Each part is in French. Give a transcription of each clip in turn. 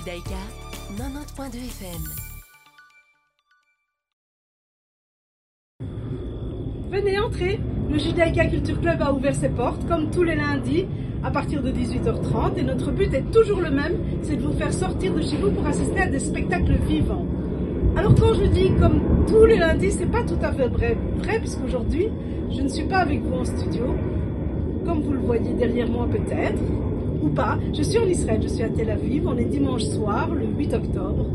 Judaïka, 90.2 FM. Venez entrer, le Judaïka Culture Club a ouvert ses portes comme tous les lundis à partir de 18h30 et notre but est toujours le même, c'est de vous faire sortir de chez vous pour assister à des spectacles vivants. Alors quand je dis comme tous les lundis, c'est pas tout à fait vrai puisqu'aujourd'hui je ne suis pas avec vous en studio, comme vous le voyez derrière moi peut-être, ou pas. Je suis en Israël, je suis à Tel Aviv, on est dimanche soir, le 8 octobre,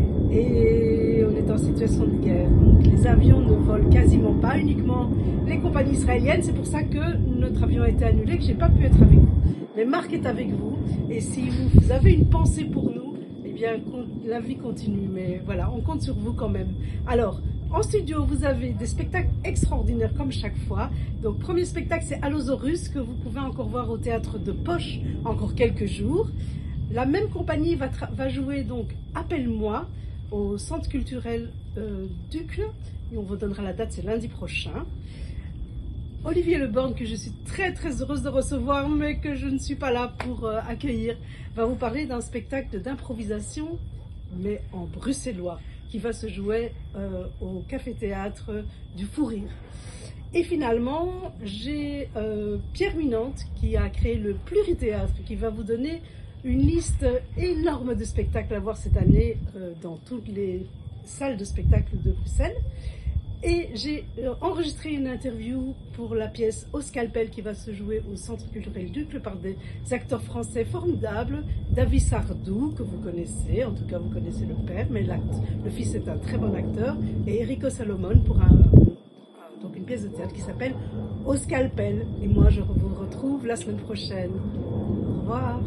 et on est en situation de guerre. Donc les avions ne volent quasiment pas, uniquement les compagnies israéliennes. C'est pour ça que notre avion a été annulé, que j'ai pas pu être avec vous. Mais Marc est avec vous, et si vous avez une pensée pour nous, eh bien la vie continue. Mais voilà, on compte sur vous quand même. Alors, en studio, vous avez des spectacles extraordinaires comme chaque fois. Donc, premier spectacle, c'est Allosaurus, que vous pouvez encore voir au théâtre de Poche encore quelques jours. La même compagnie va jouer donc Appelle-moi au centre culturel d'Ucle. Et on vous donnera la date, c'est lundi prochain. Olivier Leborgne, que je suis très très heureuse de recevoir, mais que je ne suis pas là pour accueillir, va vous parler d'un spectacle d'improvisation, mais en bruxellois, qui va se jouer au café-théâtre du Fou Rire. Et finalement, j'ai Pierre Minante qui a créé le Plurithéâtre, qui va vous donner une liste énorme de spectacles à voir cette année dans toutes les salles de spectacle de Bruxelles. Et j'ai enregistré une interview pour la pièce Au Scalpel qui va se jouer au Centre culturel d'Ucle par des acteurs français formidables. David Sardou, que vous connaissez, en tout cas vous connaissez le père, mais le fils est un très bon acteur. Et Enrico Salomon pour donc une pièce de théâtre qui s'appelle Au Scalpel. Et moi je vous retrouve la semaine prochaine. Au revoir.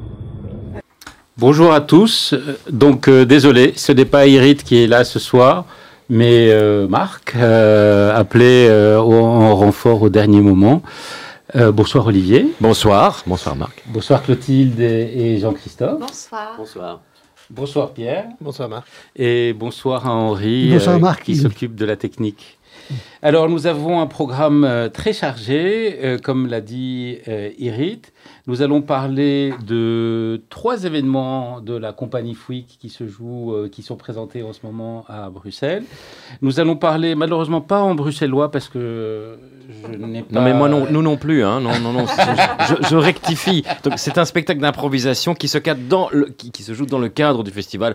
Bonjour à tous. Donc désolé, ce n'est pas Irit qui est là ce soir, mais Marc, appelé en renfort au dernier moment. Bonsoir Olivier. Bonsoir. Bonsoir Marc. Bonsoir Clotilde et Jean-Christophe. Bonsoir. Bonsoir. Bonsoir Pierre. Bonsoir Marc. Et bonsoir à Henri, bonsoir, Marc, qui s'occupe de la technique. Alors nous avons un programme très chargé, comme l'a dit Irit. Nous allons parler de 3 événements de la compagnie Fouic qui se jouent, qui sont présentés en ce moment à Bruxelles. Nous allons parler, malheureusement pas en bruxellois parce que je n'ai pas... Non mais moi non, nous non plus, hein. Non, je rectifie. Donc c'est un spectacle d'improvisation qui se joue dans le cadre du festival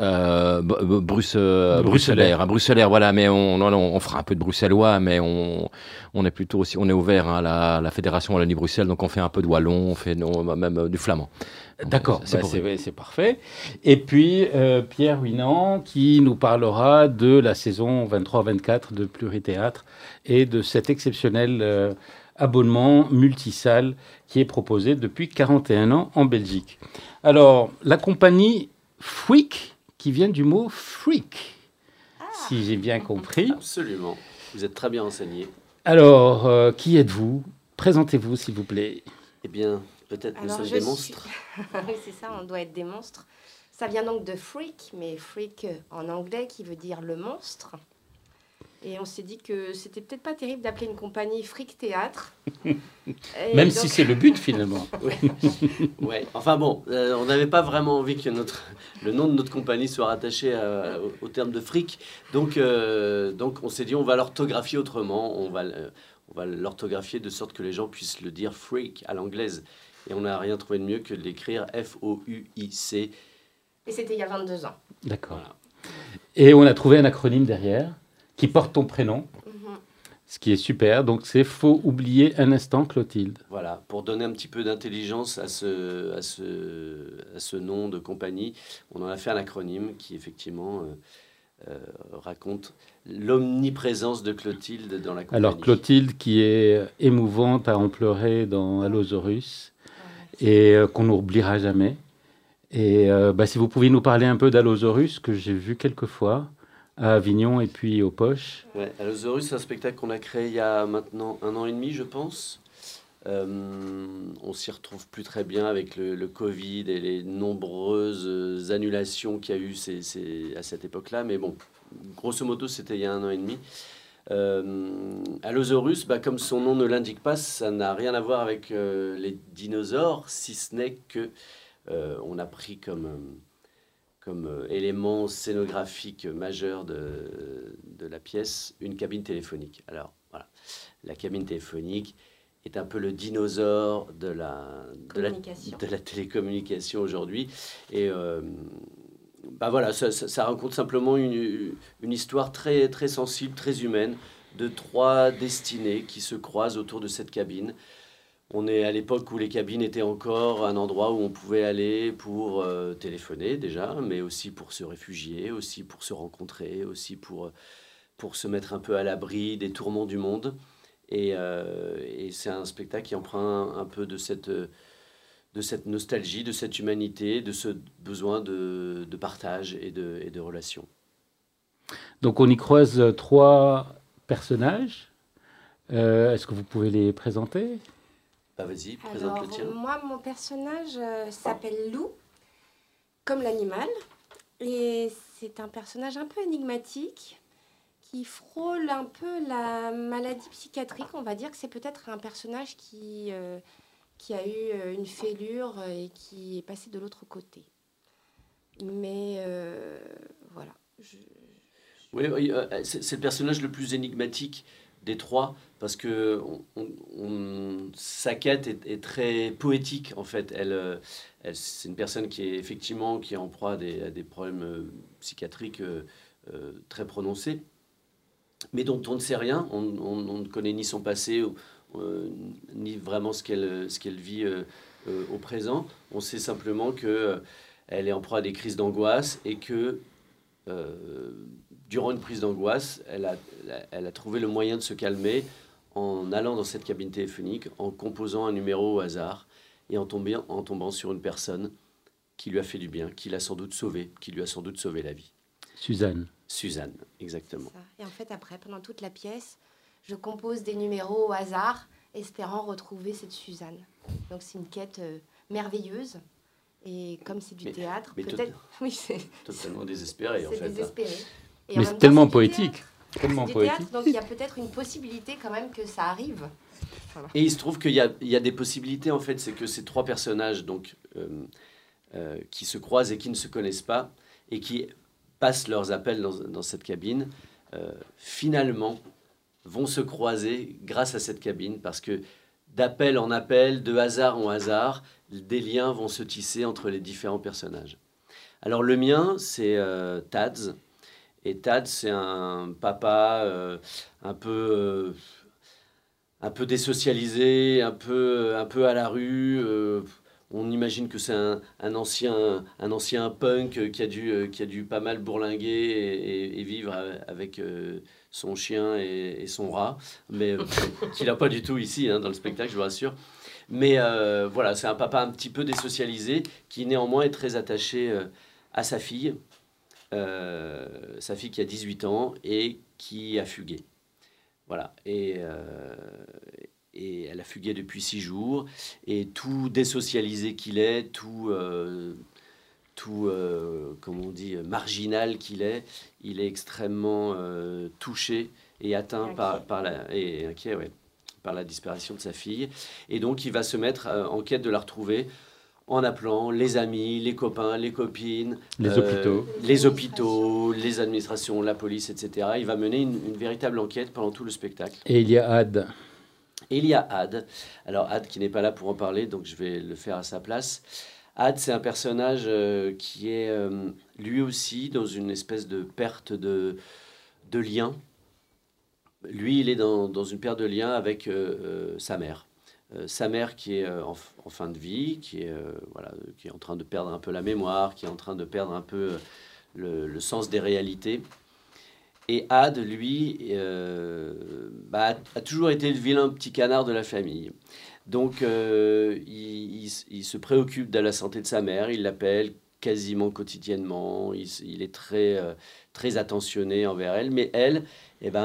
bruxellaire. Hein, bruxellaire, voilà. Mais on fera un peu de bruxellois, mais on est plutôt aussi, on est ouvert hein, à la Fédération Wallonie-Bruxelles, donc on fait un peu de wallon, on fait même du flamand. D'accord, c'est parfait. Et puis Pierre Huinant qui nous parlera de la saison 23-24 de Plurithéâtre et de cet exceptionnel abonnement multisalle qui est proposé depuis 41 ans en Belgique. Alors, la compagnie Fouic, qui vient du mot freak, si j'ai bien compris. Absolument, vous êtes très bien renseigné. Alors, qui êtes-vous ? Présentez-vous, s'il vous plaît. Eh bien, peut-être nous sommes des monstres. Oui, c'est ça, on doit être des monstres. Ça vient donc de freak, mais freak en anglais qui veut dire le monstre. Et on s'est dit que c'était peut-être pas terrible d'appeler une compagnie Freak Théâtre. Même si c'est le but finalement. Oui. Ouais. Enfin bon, on n'avait pas vraiment envie que le nom de notre compagnie soit rattaché au terme de freak. Donc on s'est dit on va l'orthographier autrement. On va l'orthographier de sorte que les gens puissent le dire freak à l'anglaise. Et on n'a rien trouvé de mieux que de l'écrire F-O-U-I-C. Et c'était il y a 22 ans. D'accord. Voilà. Et on a trouvé un acronyme derrière qui porte ton prénom, ce qui est super. Donc c'est Faut oublier un instant Clotilde. Voilà, pour donner un petit peu d'intelligence à ce nom de compagnie, on en a fait un acronyme qui effectivement raconte l'omniprésence de Clotilde dans la compagnie. Alors Clotilde qui est émouvante à en pleurer dans Allosaurus et qu'on n'oubliera jamais. Et si vous pouviez nous parler un peu d'Allosaurus, que j'ai vu quelques fois à Avignon et puis aux Poches. Ouais, Allosaurus, c'est un spectacle qu'on a créé il y a maintenant 1 an et demi, je pense. On s'y retrouve plus très bien avec le Covid et les nombreuses annulations qu'il y a eu à cette époque-là. Mais bon, grosso modo, c'était il y a 1 an et demi. Allosaurus, comme son nom ne l'indique pas, ça n'a rien à voir avec les dinosaures, si ce n'est que on a pris comme élément scénographique majeur de la pièce, une cabine téléphonique. Alors, voilà, la cabine téléphonique est un peu le dinosaure de la télécommunication aujourd'hui. Et voilà, ça raconte simplement une histoire très, très sensible, très humaine, de 3 destinées qui se croisent autour de cette cabine. On est à l'époque où les cabines étaient encore un endroit où on pouvait aller pour téléphoner déjà, mais aussi pour se réfugier, aussi pour se rencontrer, aussi pour se mettre un peu à l'abri des tourments du monde. Et c'est un spectacle qui emprunte un peu de cette nostalgie, de cette humanité, de ce besoin de partage et de relations. Donc on y croise 3 personnages. Est-ce que vous pouvez les présenter ? Vas-y, présente le tien. Moi, mon personnage s'appelle Lou, comme l'animal. Et c'est un personnage un peu énigmatique qui frôle un peu la maladie psychiatrique. On va dire que c'est peut-être un personnage qui a eu une fêlure et qui est passé de l'autre côté. Mais voilà. Oui, c'est le personnage le plus énigmatique des 3, parce que sa quête est très poétique, en fait. C'est une personne qui est effectivement qui est en proie à des problèmes psychiatriques très prononcés, mais dont on ne sait rien. On ne connaît ni son passé, ni vraiment ce qu'elle vit au présent. On sait simplement qu'elle est en proie à des crises d'angoisse et que durant une prise d'angoisse, elle a trouvé le moyen de se calmer en allant dans cette cabine téléphonique, en composant un numéro au hasard et en tombant sur une personne qui lui a fait du bien, qui lui a sans doute sauvé la vie. Suzanne. Suzanne, exactement. Et en fait, après, pendant toute la pièce, je compose des numéros au hasard, espérant retrouver cette Suzanne. Donc c'est une quête merveilleuse. Et comme c'est du théâtre, peut-être... Oui, c'est totalement désespéré, en fait. C'est désespéré. Mais c'est tellement poétique. Tellement poétique. Donc il y a peut-être une possibilité quand même que ça arrive. Voilà. Et il se trouve qu'il y a des possibilités, en fait. C'est que ces 3 personnages donc, qui se croisent et qui ne se connaissent pas, et qui passent leurs appels dans cette cabine, finalement vont se croiser grâce à cette cabine, parce que d'appel en appel, de hasard en hasard, des liens vont se tisser entre les différents personnages. Alors le mien, c'est Tads. Et Tads, c'est un papa un peu désocialisé, un peu à la rue. On imagine que c'est un ancien punk qui a dû pas mal bourlinguer et vivre avec son chien et son rat, mais qu'il n'a pas du tout ici, dans le spectacle, je vous rassure. Mais voilà, c'est un papa un petit peu désocialisé qui néanmoins est très attaché à sa fille qui a 18 ans et qui a fugué. Voilà, et elle a fugué depuis 6 jours, et tout désocialisé qu'il est, tout comme on dit, marginal qu'il est, il est extrêmement touché et atteint par la disparition de sa fille. Et donc, il va se mettre en quête de la retrouver en appelant les amis, les copains, les copines, les hôpitaux, les administrations, la police, etc. Il va mener une véritable enquête pendant tout le spectacle. Et il y a Ad. Alors Ad qui n'est pas là pour en parler, donc je vais le faire à sa place. Ad, c'est un personnage qui est lui aussi dans une espèce de perte de lien. Lui, il est dans une perte de lien avec sa mère. Sa mère qui est en fin de vie, qui est en train de perdre un peu la mémoire, qui est en train de perdre un peu le sens des réalités. Et Ad, lui, a toujours été le vilain petit canard de la famille. Donc, il se préoccupe de la santé de sa mère, il l'appelle quasiment quotidiennement, il est très, très attentionné envers elle. Mais elle, elle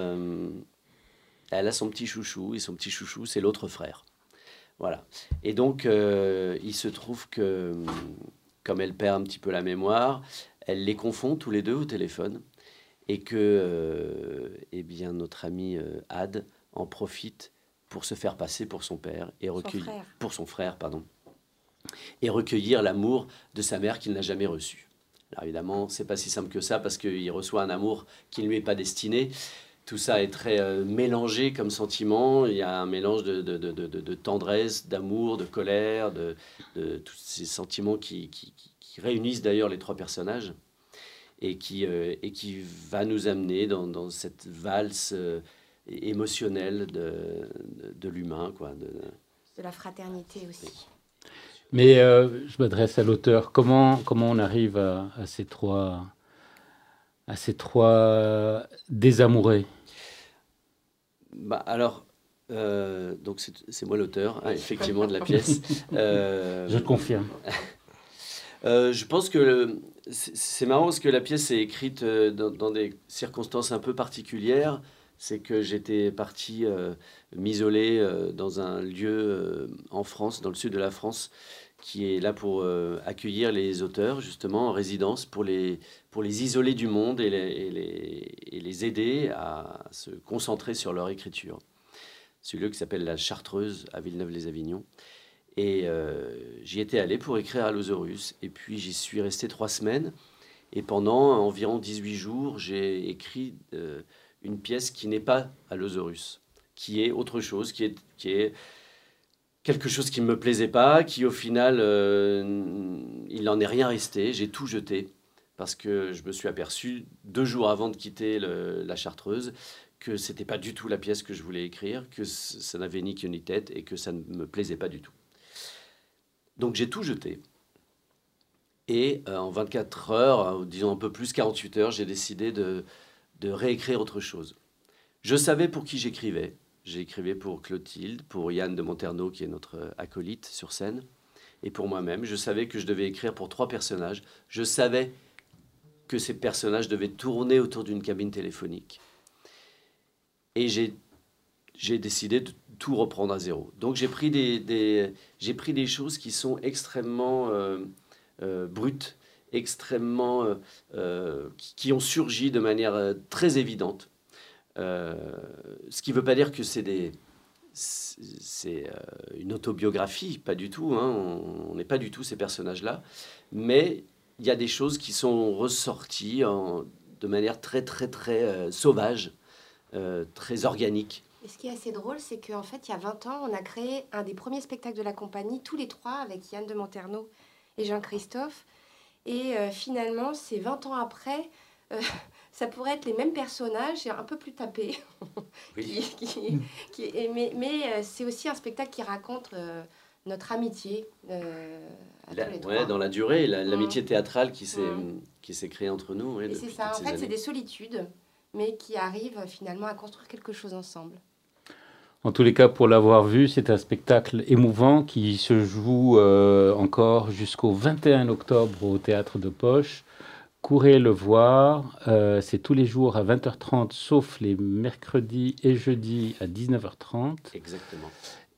a son petit chouchou, et son petit chouchou, c'est l'autre frère. Voilà. Et donc, il se trouve que, comme elle perd un petit peu la mémoire, elle les confond tous les deux au téléphone. Et que notre ami Ad en profite pour se faire passer pour son père et recueillir l'amour de sa mère qu'il n'a jamais reçu. Alors évidemment, c'est pas si simple que ça parce qu'il reçoit un amour qui ne lui est pas destiné. Tout ça est très mélangé comme sentiment. Il y a un mélange de tendresse, d'amour, de colère, de tous ces sentiments qui réunissent d'ailleurs les trois personnages et qui va nous amener dans cette valse émotionnelle de l'humain, quoi. De la fraternité aussi. Mais je m'adresse à l'auteur. Comment on arrive à ces trois désamourés? Bah, alors, donc c'est moi l'auteur, hein, effectivement, de la pièce. Je confirme. Je pense que c'est marrant parce que la pièce est écrite dans des circonstances un peu particulières. C'est que j'étais parti m'isoler dans un lieu en France, dans le sud de la France, qui est là pour accueillir les auteurs, justement, en résidence, pour les isoler du monde et les aider à se concentrer sur leur écriture. C'est un lieu qui s'appelle la Chartreuse, à Villeneuve-les-Avignon. Et j'y étais allé pour écrire à Lozorus. Et puis j'y suis resté 3 semaines. Et pendant environ 18 jours, j'ai écrit une pièce qui n'est pas à Lozorus, qui est autre chose, qui est quelque chose qui ne me plaisait pas, qui au final, il n'en est rien resté. J'ai tout jeté parce que je me suis aperçu 2 jours avant de quitter la Chartreuse que c'était pas du tout la pièce que je voulais écrire, que ça n'avait ni queue ni tête et que ça ne me plaisait pas du tout. Donc j'ai tout jeté. Et en 24 heures, disons un peu plus, 48 heures, j'ai décidé de réécrire autre chose. Je savais pour qui j'écrivais. J'écrivais pour Clotilde, pour Yann de Monterneau, qui est notre acolyte sur scène, et pour moi-même. Je savais que je devais écrire pour 3 personnages. Je savais que ces personnages devaient tourner autour d'une cabine téléphonique. Et j'ai décidé de tout reprendre à zéro. Donc j'ai pris des choses qui sont extrêmement brutes, extrêmement qui ont surgi de manière très évidente. Ce qui ne veut pas dire que c'est une autobiographie, pas du tout. Hein, on n'est pas du tout ces personnages-là. Mais il y a des choses qui sont ressorties de manière très, très, très sauvage, très organique. Et ce qui est assez drôle, c'est qu'en fait, il y a 20 ans, on a créé un des premiers spectacles de la compagnie, tous les 3, avec Yann de Monterneau et Jean-Christophe. Et finalement, c'est 20 ans après, ça pourrait être les mêmes personnages, un peu plus tapés. Oui. Mais c'est aussi un spectacle qui raconte notre amitié à tous les 3. Ouais, dans la durée, l'amitié théâtrale qui s'est créée entre nous. Ouais, et c'est ça, en fait, c'est des solitudes, mais qui arrivent finalement à construire quelque chose ensemble. En tous les cas, pour l'avoir vu, c'est un spectacle émouvant qui se joue encore jusqu'au 21 octobre au Théâtre de Poche. Courez le voir, c'est tous les jours à 20h30, sauf les mercredis et jeudis à 19h30. Exactement.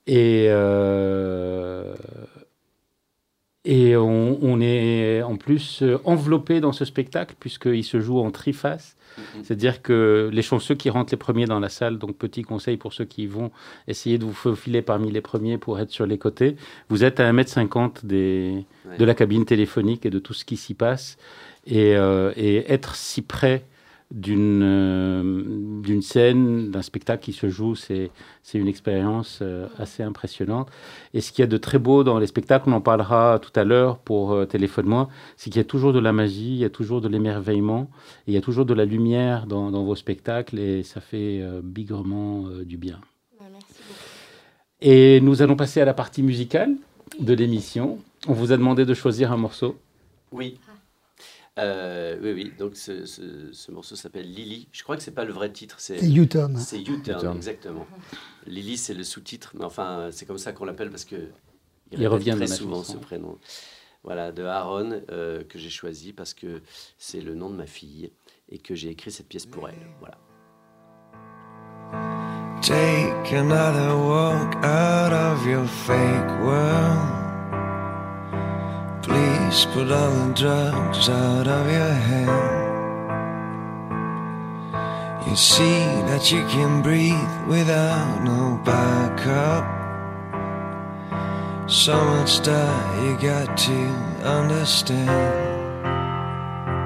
Et on est en plus enveloppé dans ce spectacle puisqu'il se joue en triface. C'est-à-dire que les chanceux qui rentrent les premiers dans la salle, donc petit conseil pour ceux qui vont essayer de vous faufiler parmi les premiers pour être sur les côtés, vous êtes à 1,50 m de la cabine téléphonique et de tout ce qui s'y passe. Et être si près d'une scène, d'un spectacle qui se joue, c'est une expérience assez impressionnante. Et ce qu'il y a de très beau dans les spectacles, on en parlera tout à l'heure pour Téléphone-moi, c'est qu'il y a toujours de la magie, il y a toujours de l'émerveillement, et il y a toujours de la lumière dans vos spectacles, et ça fait bigrement du bien. Merci beaucoup. Et nous allons passer à la partie musicale de l'émission. On vous a demandé de choisir un morceau. Oui. Oui. Donc ce morceau s'appelle Lily. Je crois que c'est pas le vrai titre. C'est U-Turn. C'est U-Turn, exactement. Lily, c'est le sous-titre, mais enfin, c'est comme ça qu'on l'appelle parce que il revient très souvent ce prénom. Voilà, de Aaron que j'ai choisi parce que c'est le nom de ma fille et que j'ai écrit cette pièce pour elle. Voilà. Take another walk out of your fake world. Please put all the drugs out of your head. You see that you can breathe without no backup. So much that you got to understand.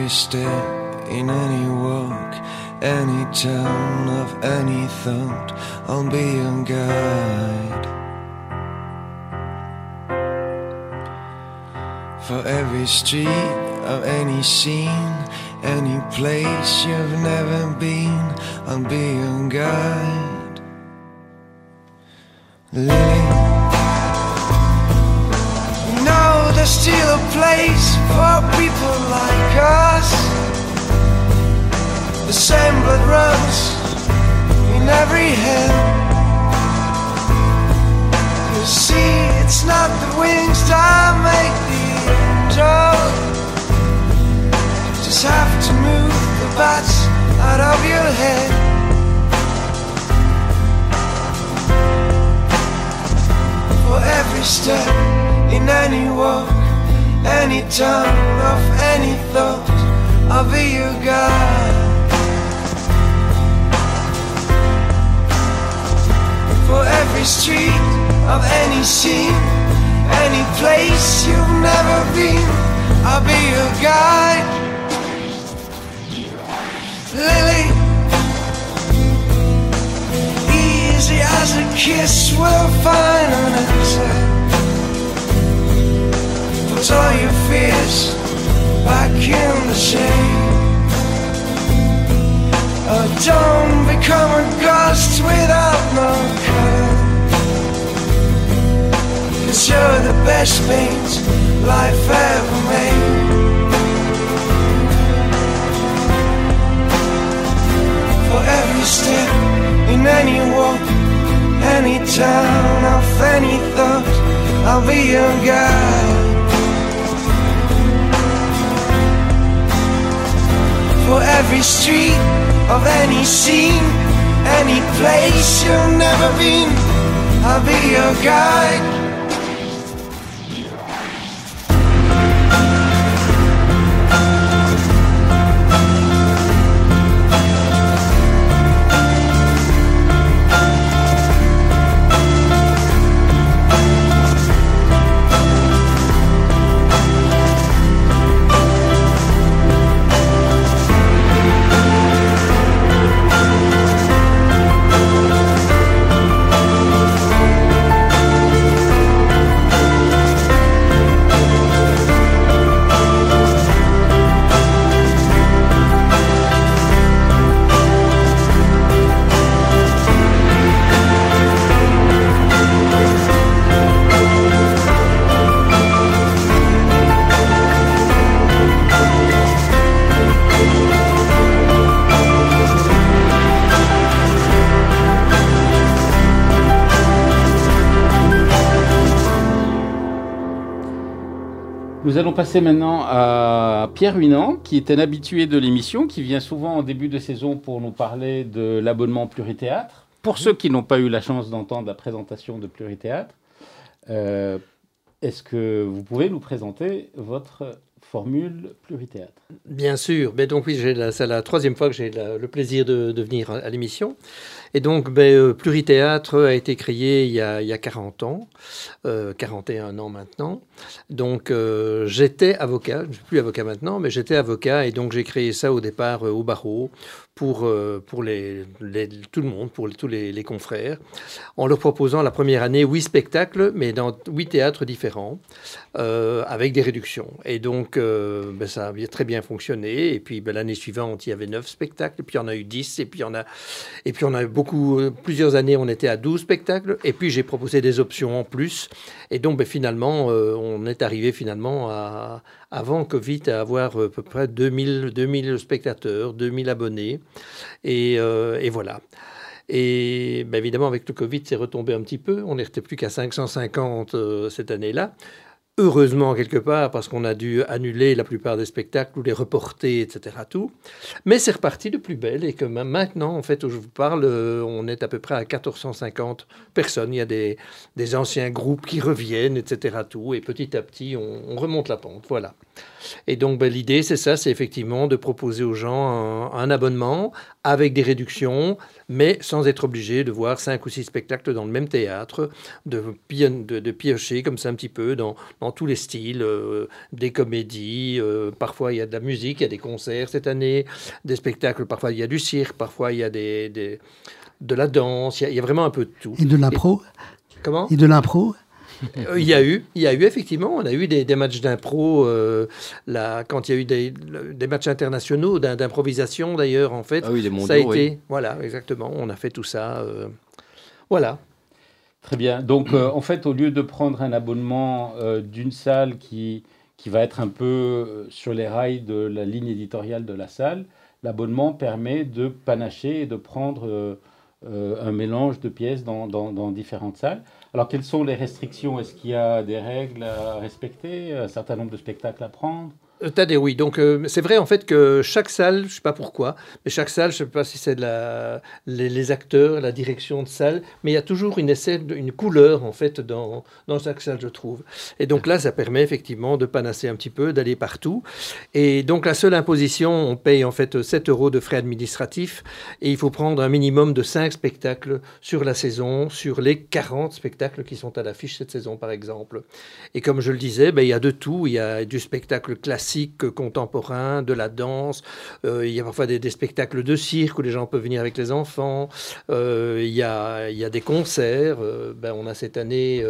every step, in any walk, any turn of any thought, I'll be your guide. For every street of any scene, any place you've never been, I'll be your guide. Lily, you know there's still a place for people like us. The same blood runs in every hand. You see, it's not the wings that make the angel. You just have to move the bats out of your head. For every step, in any walk, any turn of any thought, I'll be your guide. For every street of any scene, any place you've never been, I'll be your guide. Lily, easy as a kiss, we'll find an answer. Put all your fears back in the shade. Oh, don't become a ghost without no color. 'Cause you're the best paint life ever made. For every step, in any walk, any turn of any thought, I'll be your guide. For every street of any scene, any place you've never been, I'll be your guide. Nous allons passer maintenant à Pierre Huinant, qui est un habitué de l'émission, qui vient souvent en début de saison pour nous parler de l'abonnement Plurithéâtre. Pour ceux qui n'ont pas eu la chance d'entendre la présentation de Plurithéâtre, est-ce que vous pouvez nous présenter votre formule Plurithéâtre? Bien sûr. Ben donc oui, c'est la troisième fois que j'ai le plaisir de venir à l'émission. Et donc, Plurithéâtre a été créé il y a 40 ans, 41 ans maintenant. Donc, j'étais avocat, je ne suis plus avocat maintenant, mais j'étais avocat et donc j'ai créé ça au départ au barreau pour tout le monde, pour tous les confrères, en leur proposant la première année 8 spectacles, mais dans 8 théâtres différents, avec des réductions. Et donc, ça a très bien fonctionné. Et puis, l'année suivante, il y avait 9 spectacles, et puis il y en a eu 10, et puis on a eu plusieurs années, on était à 12 spectacles, et puis j'ai proposé des options en plus. Et donc, finalement, on est arrivé avant Covid à avoir à peu près 2000 spectateurs, 2000 abonnés. Et voilà. Et évidemment, avec le Covid, c'est retombé un petit peu. On n'était plus qu'à 550 cette année-là. Heureusement, quelque part, parce qu'on a dû annuler la plupart des spectacles ou les reporter, etc. tout. Mais c'est reparti de plus belle et que maintenant, en fait, où je vous parle, on est à peu près à 1450 personnes. Il y a des anciens groupes qui reviennent, etc. tout. Et petit à petit, on remonte la pente. Voilà. Et donc, l'idée, c'est ça, c'est effectivement de proposer aux gens un abonnement avec des réductions, mais sans être obligé de voir 5 ou 6 spectacles dans le même théâtre, de piocher comme ça un petit peu dans tous les styles, des comédies, parfois il y a de la musique, il y a des concerts cette année, des spectacles, parfois il y a du cirque, parfois il y a de la danse, il y a vraiment un peu de tout. Et de l'impro. Comment ? Et de l'impro. Il y a eu effectivement, on a eu des matchs d'impro, quand il y a eu des matchs internationaux d'improvisation d'ailleurs, en fait. Ah oui, des mondiaux, ça a été, oui. voilà, exactement, on a fait tout ça, voilà. Très bien. Donc, en fait, au lieu de prendre un abonnement d'une salle qui va être un peu sur les rails de la ligne éditoriale de la salle, l'abonnement permet de panacher et de prendre un mélange de pièces dans différentes salles. Alors, quelles sont les restrictions? Est-ce qu'il y a des règles à respecter, un certain nombre de spectacles à prendre? Oui. Donc, c'est vrai, en fait, que chaque salle, je ne sais pas pourquoi, mais chaque salle, je ne sais pas si c'est les acteurs, la direction de salle, mais il y a toujours une couleur, en fait, dans chaque salle, je trouve. Et donc là, ça permet effectivement de panasser un petit peu, d'aller partout. Et donc, la seule imposition, on paye en fait 7 € de frais administratifs et il faut prendre un minimum de 5 spectacles sur la saison, sur les 40 spectacles qui sont à l'affiche cette saison, par exemple. Et comme je le disais, il y a de tout. Il y a du spectacle classique, contemporain, de la danse. Il y a parfois des spectacles de cirque où les gens peuvent venir avec les enfants. Il y a des concerts. On a cette année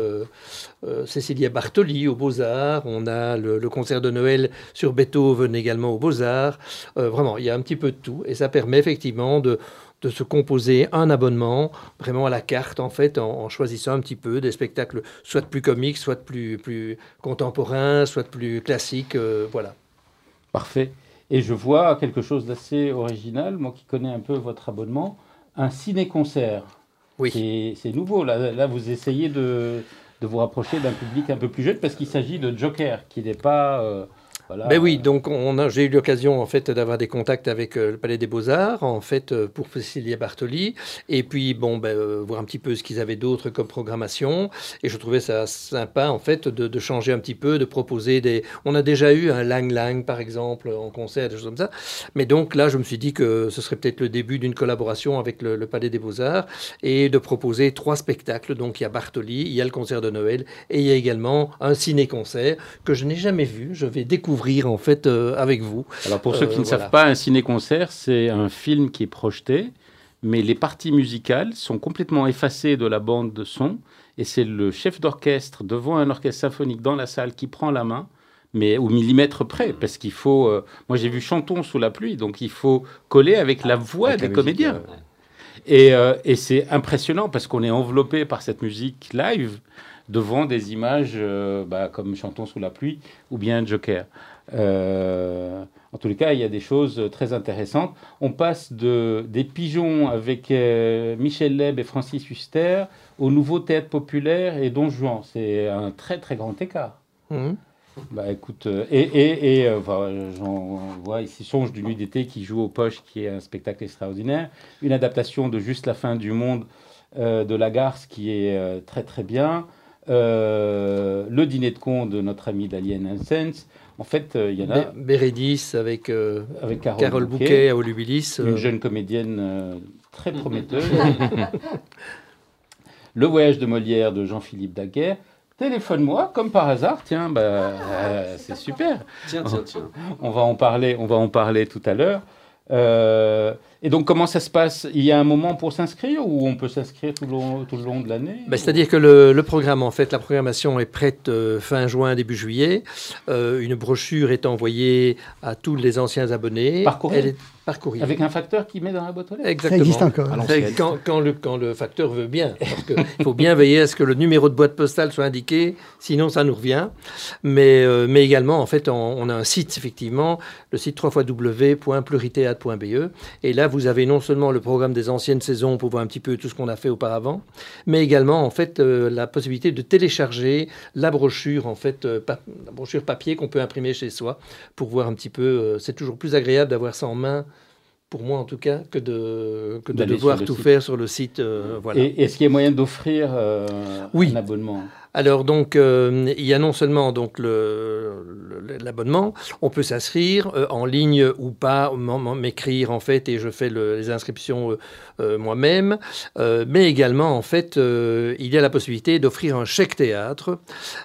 Cécilia Bartoli aux Beaux-Arts. On a le concert de Noël sur Beethoven également aux Beaux-Arts. Vraiment, il y a un petit peu de tout. Et ça permet effectivement de se composer un abonnement vraiment à la carte, en fait, en choisissant un petit peu des spectacles soit plus comiques, soit plus contemporains, soit plus classiques, voilà. Parfait. Et je vois quelque chose d'assez original, moi qui connais un peu votre abonnement, un ciné-concert. Oui. C'est nouveau, là vous essayez de vous rapprocher d'un public un peu plus jeune, parce qu'il s'agit de Joker, qui n'est pas... oui, donc j'ai eu l'occasion en fait d'avoir des contacts avec le Palais des Beaux-Arts en fait pour Cécilia Bartoli et puis voir un petit peu ce qu'ils avaient d'autre comme programmation et je trouvais ça sympa en fait de changer un petit peu, de proposer on a déjà eu un Lang Lang par exemple en concert, des choses comme ça, mais donc là je me suis dit que ce serait peut-être le début d'une collaboration avec le Palais des Beaux-Arts et de proposer 3 spectacles. Donc il y a Bartoli, il y a le concert de Noël et il y a également un ciné-concert que je n'ai jamais vu, je vais découvrir en fait avec vous. Alors pour ceux qui ne savent pas, un ciné-concert, c'est un film qui est projeté, mais les parties musicales sont complètement effacées de la bande de son, et c'est le chef d'orchestre devant un orchestre symphonique dans la salle qui prend la main, mais au millimètre près, parce qu'il faut... moi j'ai vu Chantons sous la pluie, donc il faut coller avec la voix des comédiens. Et c'est impressionnant, parce qu'on est enveloppé par cette musique live, devant des images comme Chantons sous la pluie ou bien Joker. En tous les cas, il y a des choses très intéressantes. On passe des pigeons avec Michel Leb et Francis Huster au nouveau théâtre populaire et Don Juan. C'est un très très grand écart. Mmh. Écoute, j'en vois ici Songe d'une nuit d'été qui joue aux Poches, qui est un spectacle extraordinaire. Une adaptation de Juste la fin du monde de Lagarce qui est très très bien. Le dîner de con de notre ami Dalien Hansens. En fait, il y en a... Bérénice avec Carole Bouquet à Volubilis. Une jeune comédienne très prometteuse. Le voyage de Molière de Jean-Philippe Daguerre. Téléphone-moi, comme par hasard. Tiens, c'est super. Tiens. On va en parler tout à l'heure. Et donc, comment ça se passe? Il y a un moment pour s'inscrire ou on peut s'inscrire tout le long de l'année? C'est-à-dire que le programme, en fait, la programmation est prête fin juin, début juillet. Une brochure est envoyée à tous les anciens abonnés. Par courrier? Par courrier. Avec un facteur qui met dans la boîte aux lettres? Exactement. Ça existe encore. Quand le facteur veut bien. Parce qu'il faut bien veiller à ce que le numéro de boîte postale soit indiqué, sinon ça nous revient. Mais également, en fait, on a un site, effectivement, le site www.pluritheatre.be. Et là, vous avez non seulement le programme des anciennes saisons pour voir un petit peu tout ce qu'on a fait auparavant, mais également, en fait, la possibilité de télécharger la brochure, en fait, la brochure papier qu'on peut imprimer chez soi pour voir un petit peu. C'est toujours plus agréable d'avoir ça en main, pour moi en tout cas, que de devoir tout faire sur le site. Voilà. Et est-ce qu'il y a moyen d'offrir un abonnement? Alors donc, il y a non seulement donc l'abonnement, on peut s'inscrire en ligne ou pas, m'écrire en fait, et je fais les inscriptions moi-même, mais également en fait, il y a la possibilité d'offrir un chèque théâtre,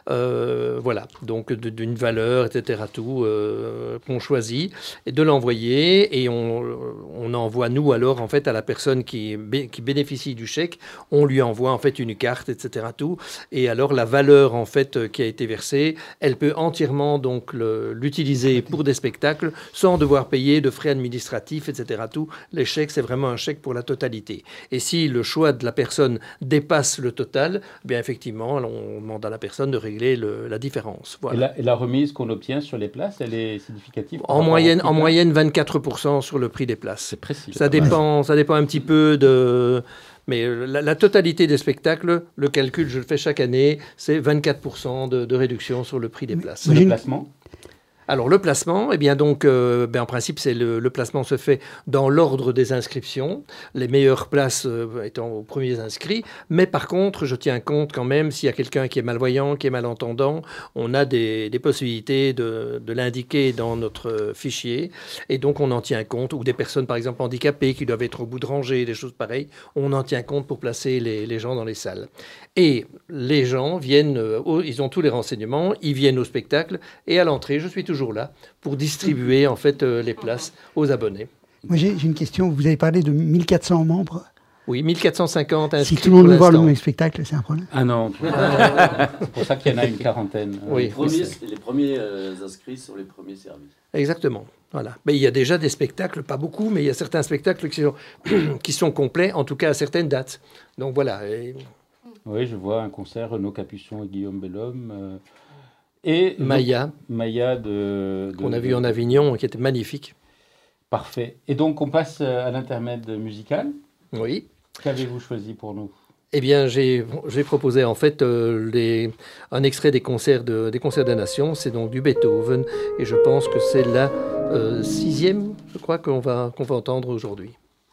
voilà, donc d'une valeur, etc., tout qu'on choisit, et de l'envoyer, et on envoie nous alors en fait à la personne qui bénéficie du chèque, on lui envoie en fait une carte, etc., tout, et alors la valeur en fait qui a été versée, elle peut entièrement donc l'utiliser pour des spectacles sans devoir payer de frais administratifs, etc., tout. Les chèques, c'est vraiment un chèque pour la totalité. Et si le choix de la personne dépasse le total, bien effectivement, on demande à la personne de régler la différence. Voilà. Et la remise qu'on obtient sur les places, elle est significative? En moyenne 24% sur le prix des places. C'est précis. Ça dépend un petit peu de... Mais la totalité des spectacles, le calcul, je le fais chaque année, c'est 24% de réduction sur le prix des places. Le placement? Alors le placement, eh bien donc, en principe, le placement se fait dans l'ordre des inscriptions, les meilleures places étant aux premiers inscrits. Mais par contre, je tiens compte quand même, s'il y a quelqu'un qui est malvoyant, qui est malentendant, on a des possibilités de l'indiquer dans notre fichier. Et donc on en tient compte, ou des personnes par exemple handicapées qui doivent être au bout de rangée, des choses pareilles, on en tient compte pour placer les gens dans les salles. Et les gens viennent, ils ont tous les renseignements, ils viennent au spectacle, et à l'entrée, je suis toujours là pour distribuer en fait les places aux abonnés. Moi j'ai une question, vous avez parlé de 1400 membres. Oui, 1450 inscrits. Si tout le monde veut voir le même spectacle, c'est un problème? Ah non, c'est pour ça qu'il y en a une quarantaine. Oui. Les premiers inscrits sont les premiers services. Exactement. Voilà. Mais il y a déjà des spectacles, pas beaucoup, mais il y a certains spectacles qui sont complets, en tout cas à certaines dates. Donc voilà. Oui, je vois un concert, Renaud Capuçon et Guillaume Bellhomme. Et Maya qu'on a vu en Avignon, qui était magnifique. Parfait. Et donc, on passe à l'intermède musical. Oui. Qu'avez-vous choisi pour nous? Eh bien, j'ai proposé en fait un extrait des concerts des Nations. C'est donc du Beethoven, et je pense que c'est la 6e, je crois, qu'on va entendre aujourd'hui.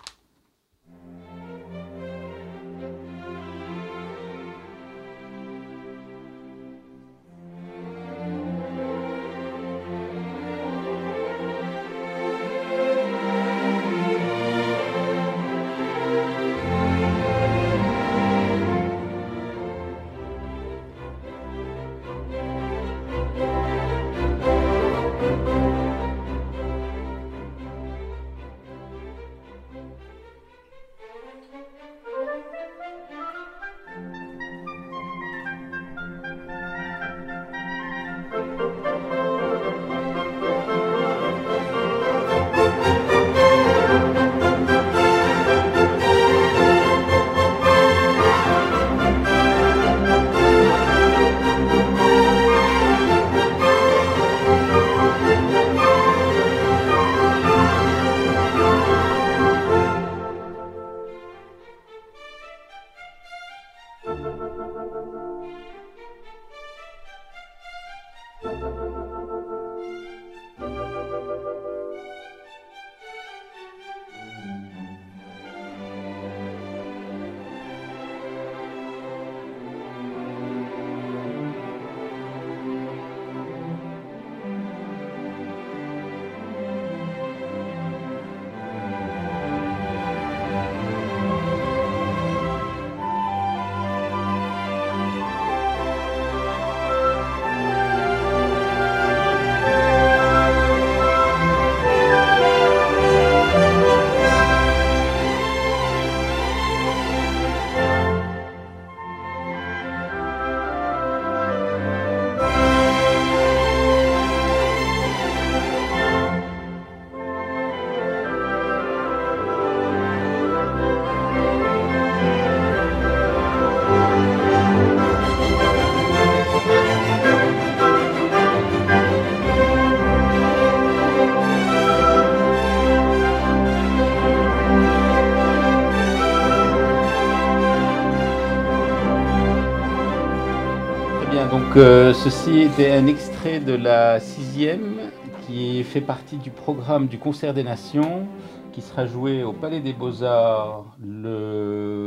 Ceci était un extrait de la 6e qui fait partie du programme du Concert des Nations qui sera joué au Palais des Beaux-Arts le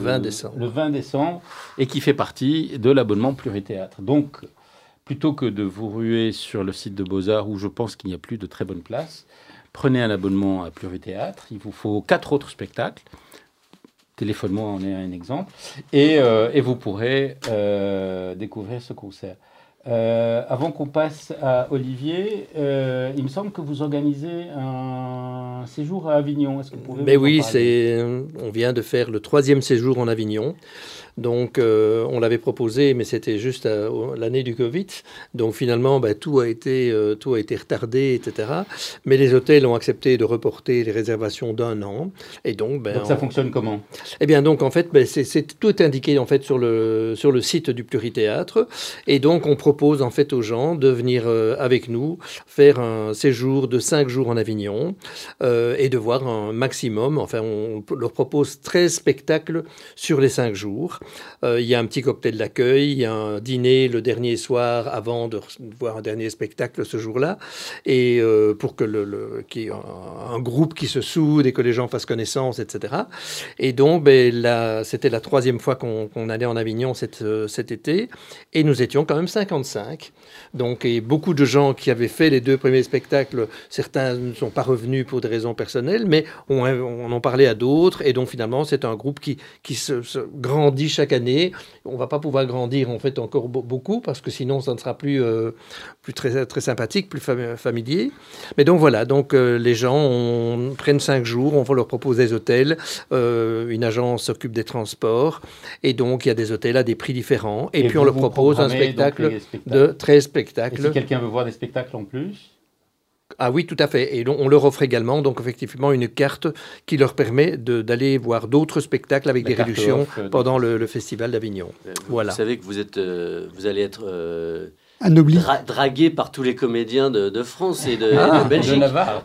20 décembre. Le 20 décembre, et qui fait partie de l'abonnement Plurithéâtre. Donc, plutôt que de vous ruer sur le site de Beaux-Arts, où je pense qu'il n'y a plus de très bonnes places, prenez un abonnement à Plurithéâtre. Il vous faut 4 autres spectacles. Téléphone-moi en est un exemple. Et vous pourrez découvrir ce concert. Avant qu'on passe à Olivier, il me semble que vous organisez un séjour à Avignon. Est-ce que vous pouvez Mais nous en oui, parler ? on vient de faire le 3e séjour en Avignon. Donc, on l'avait proposé, mais c'était juste l'année du Covid. Donc, finalement, tout a été retardé, etc. Mais les hôtels ont accepté de reporter les réservations d'1 an. Et donc, ça fonctionne comment ? Eh bien, donc, en fait, tout est indiqué en fait sur le site du Plurithéâtre. Et donc, on propose en fait aux gens de venir avec nous faire un séjour de 5 jours en Avignon et de voir un maximum. Enfin, on leur propose 13 spectacles sur les 5 jours. Il y a un petit cocktail d'accueil, il y a un dîner le dernier soir avant de voir un dernier spectacle ce jour-là, et pour que qu'il y ait un groupe qui se soude et que les gens fassent connaissance, etc. Et donc, c'était la 3e fois qu'on allait en Avignon cet été, et nous étions quand même 55. Donc, et beaucoup de gens qui avaient fait les 2 premiers spectacles, certains ne sont pas revenus pour des raisons personnelles, mais on en parlait à d'autres, et donc finalement, c'est un groupe qui se grandit chaque année. On ne va pas pouvoir grandir en fait encore beaucoup parce que sinon ça ne sera plus très, très sympathique, plus familier. Mais donc voilà, les gens prennent 5 jours, on va leur proposer des hôtels, une agence s'occupe des transports et donc il y a des hôtels à des prix différents et puis on leur propose un spectacle de 13 spectacles. Et si quelqu'un veut voir des spectacles en plus ? Ah oui, tout à fait. Et on leur offre également, donc effectivement, une carte qui leur permet d'aller voir d'autres spectacles avec des réductions pendant le Festival d'Avignon. Voilà. Vous savez que vous allez être dragué par tous les comédiens de France et de Belgique. De Navarre.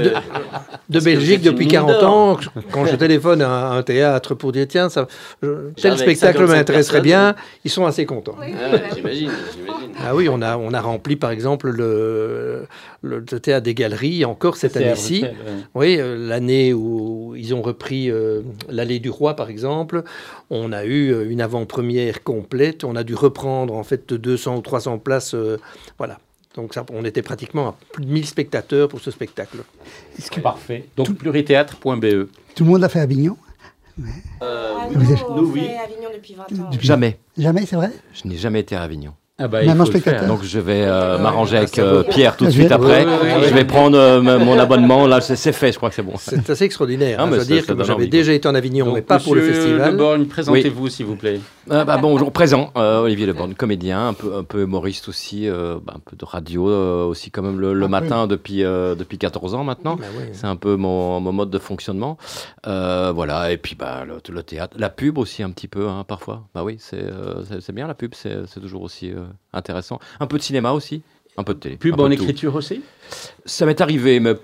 De Belgique depuis 40 ans. Quand je téléphone à un théâtre pour dire tiens, tel spectacle m'intéresserait bien, ils sont assez contents. Oui, j'imagine. Ah oui, on a rempli par exemple le théâtre des Galeries encore cette année-ci. Oui, l'année où ils ont repris l'Allée du Roi par exemple, on a eu une avant-première complète. On a dû reprendre en fait 200 ou 300 places. Voilà. Donc ça, on était pratiquement à plus de 1000 spectateurs pour ce spectacle. Parfait. Donc plurithéâtre.be. Tout le monde a fait Avignon ? Nous, on fait Avignon depuis 20 ans. Jamais. Jamais, c'est vrai ? Je n'ai jamais été à Avignon. Même en spectateur. Donc je vais m'arranger avec Pierre tout de suite après. Je vais prendre mon abonnement. Là, c'est fait. Je crois que c'est bon. C'est assez extraordinaire. Je veux dire que j'avais déjà été en Avignon, donc, mais pas pour le festival. Monsieur Le Borgne, présentez-vous s'il vous plaît. Bonjour, présent. Olivier Le Borgne, comédien, un peu humoriste aussi, un peu de radio aussi quand même le matin depuis 14 ans maintenant. C'est un peu mon mode de fonctionnement. Voilà. Et puis le théâtre, la pub aussi un petit peu parfois. C'est bien la pub. C'est toujours aussi intéressant. Un peu de cinéma aussi, un peu de télé. Pub en écriture aussi ? Ça m'est arrivé, mais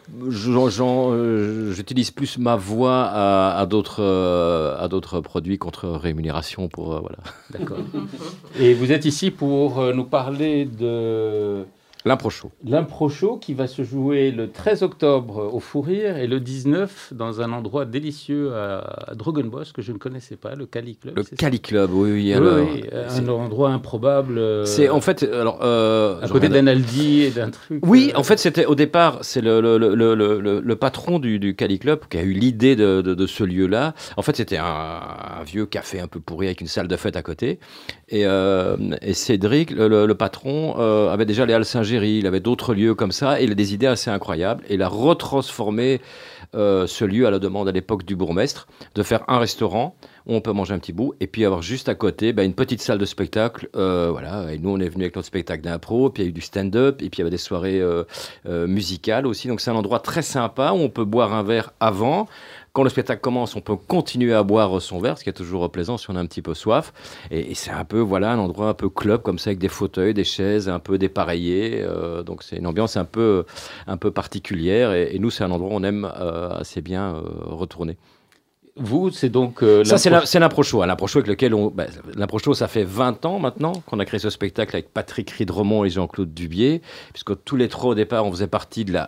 j'utilise plus ma voix à d'autres produits contre rémunération pour voilà. D'accord. Et vous êtes ici pour nous parler de l'Impro Show. L'Impro Show qui va se jouer le 13 octobre au Fou Rire et le 19 dans un endroit délicieux à Drogenbos que je ne connaissais pas, le Cali Club. Le Cali Club, oui. Un endroit improbable. C'est en fait à côté d'un Aldi et d'un truc. Oui, en fait c'était au départ c'est le patron du Cali Club qui a eu l'idée de ce lieu-là. En fait c'était un vieux café un peu pourri avec une salle de fête à côté et Cédric, le patron, avait déjà les Halles Saint-Géry. Il avait d'autres lieux comme ça et il a des idées assez incroyables. Et il a retransformé ce lieu à la demande à l'époque du bourgmestre de faire un restaurant où on peut manger un petit bout et puis avoir juste à côté une petite salle de spectacle. Voilà. Et nous, on est venu avec notre spectacle d'impro, puis il y a eu du stand-up et puis il y avait des soirées musicales aussi. Donc c'est un endroit très sympa où on peut boire un verre avant. Quand le spectacle commence, on peut continuer à boire son verre, ce qui est toujours plaisant si on a un petit peu soif. Et c'est un peu, un endroit un peu club, comme ça, avec des fauteuils, des chaises, un peu dépareillés. Donc c'est une ambiance un peu particulière. Et nous, c'est un endroit où on aime assez bien retourner. Vous, c'est donc... ça, c'est l'Impro Show. L'Impro Show avec lequel l'Impro Show, ça fait 20 ans maintenant qu'on a créé ce spectacle avec Patrick Ridremont et Jean-Claude Dubier, puisque tous les trois, au départ, on faisait partie de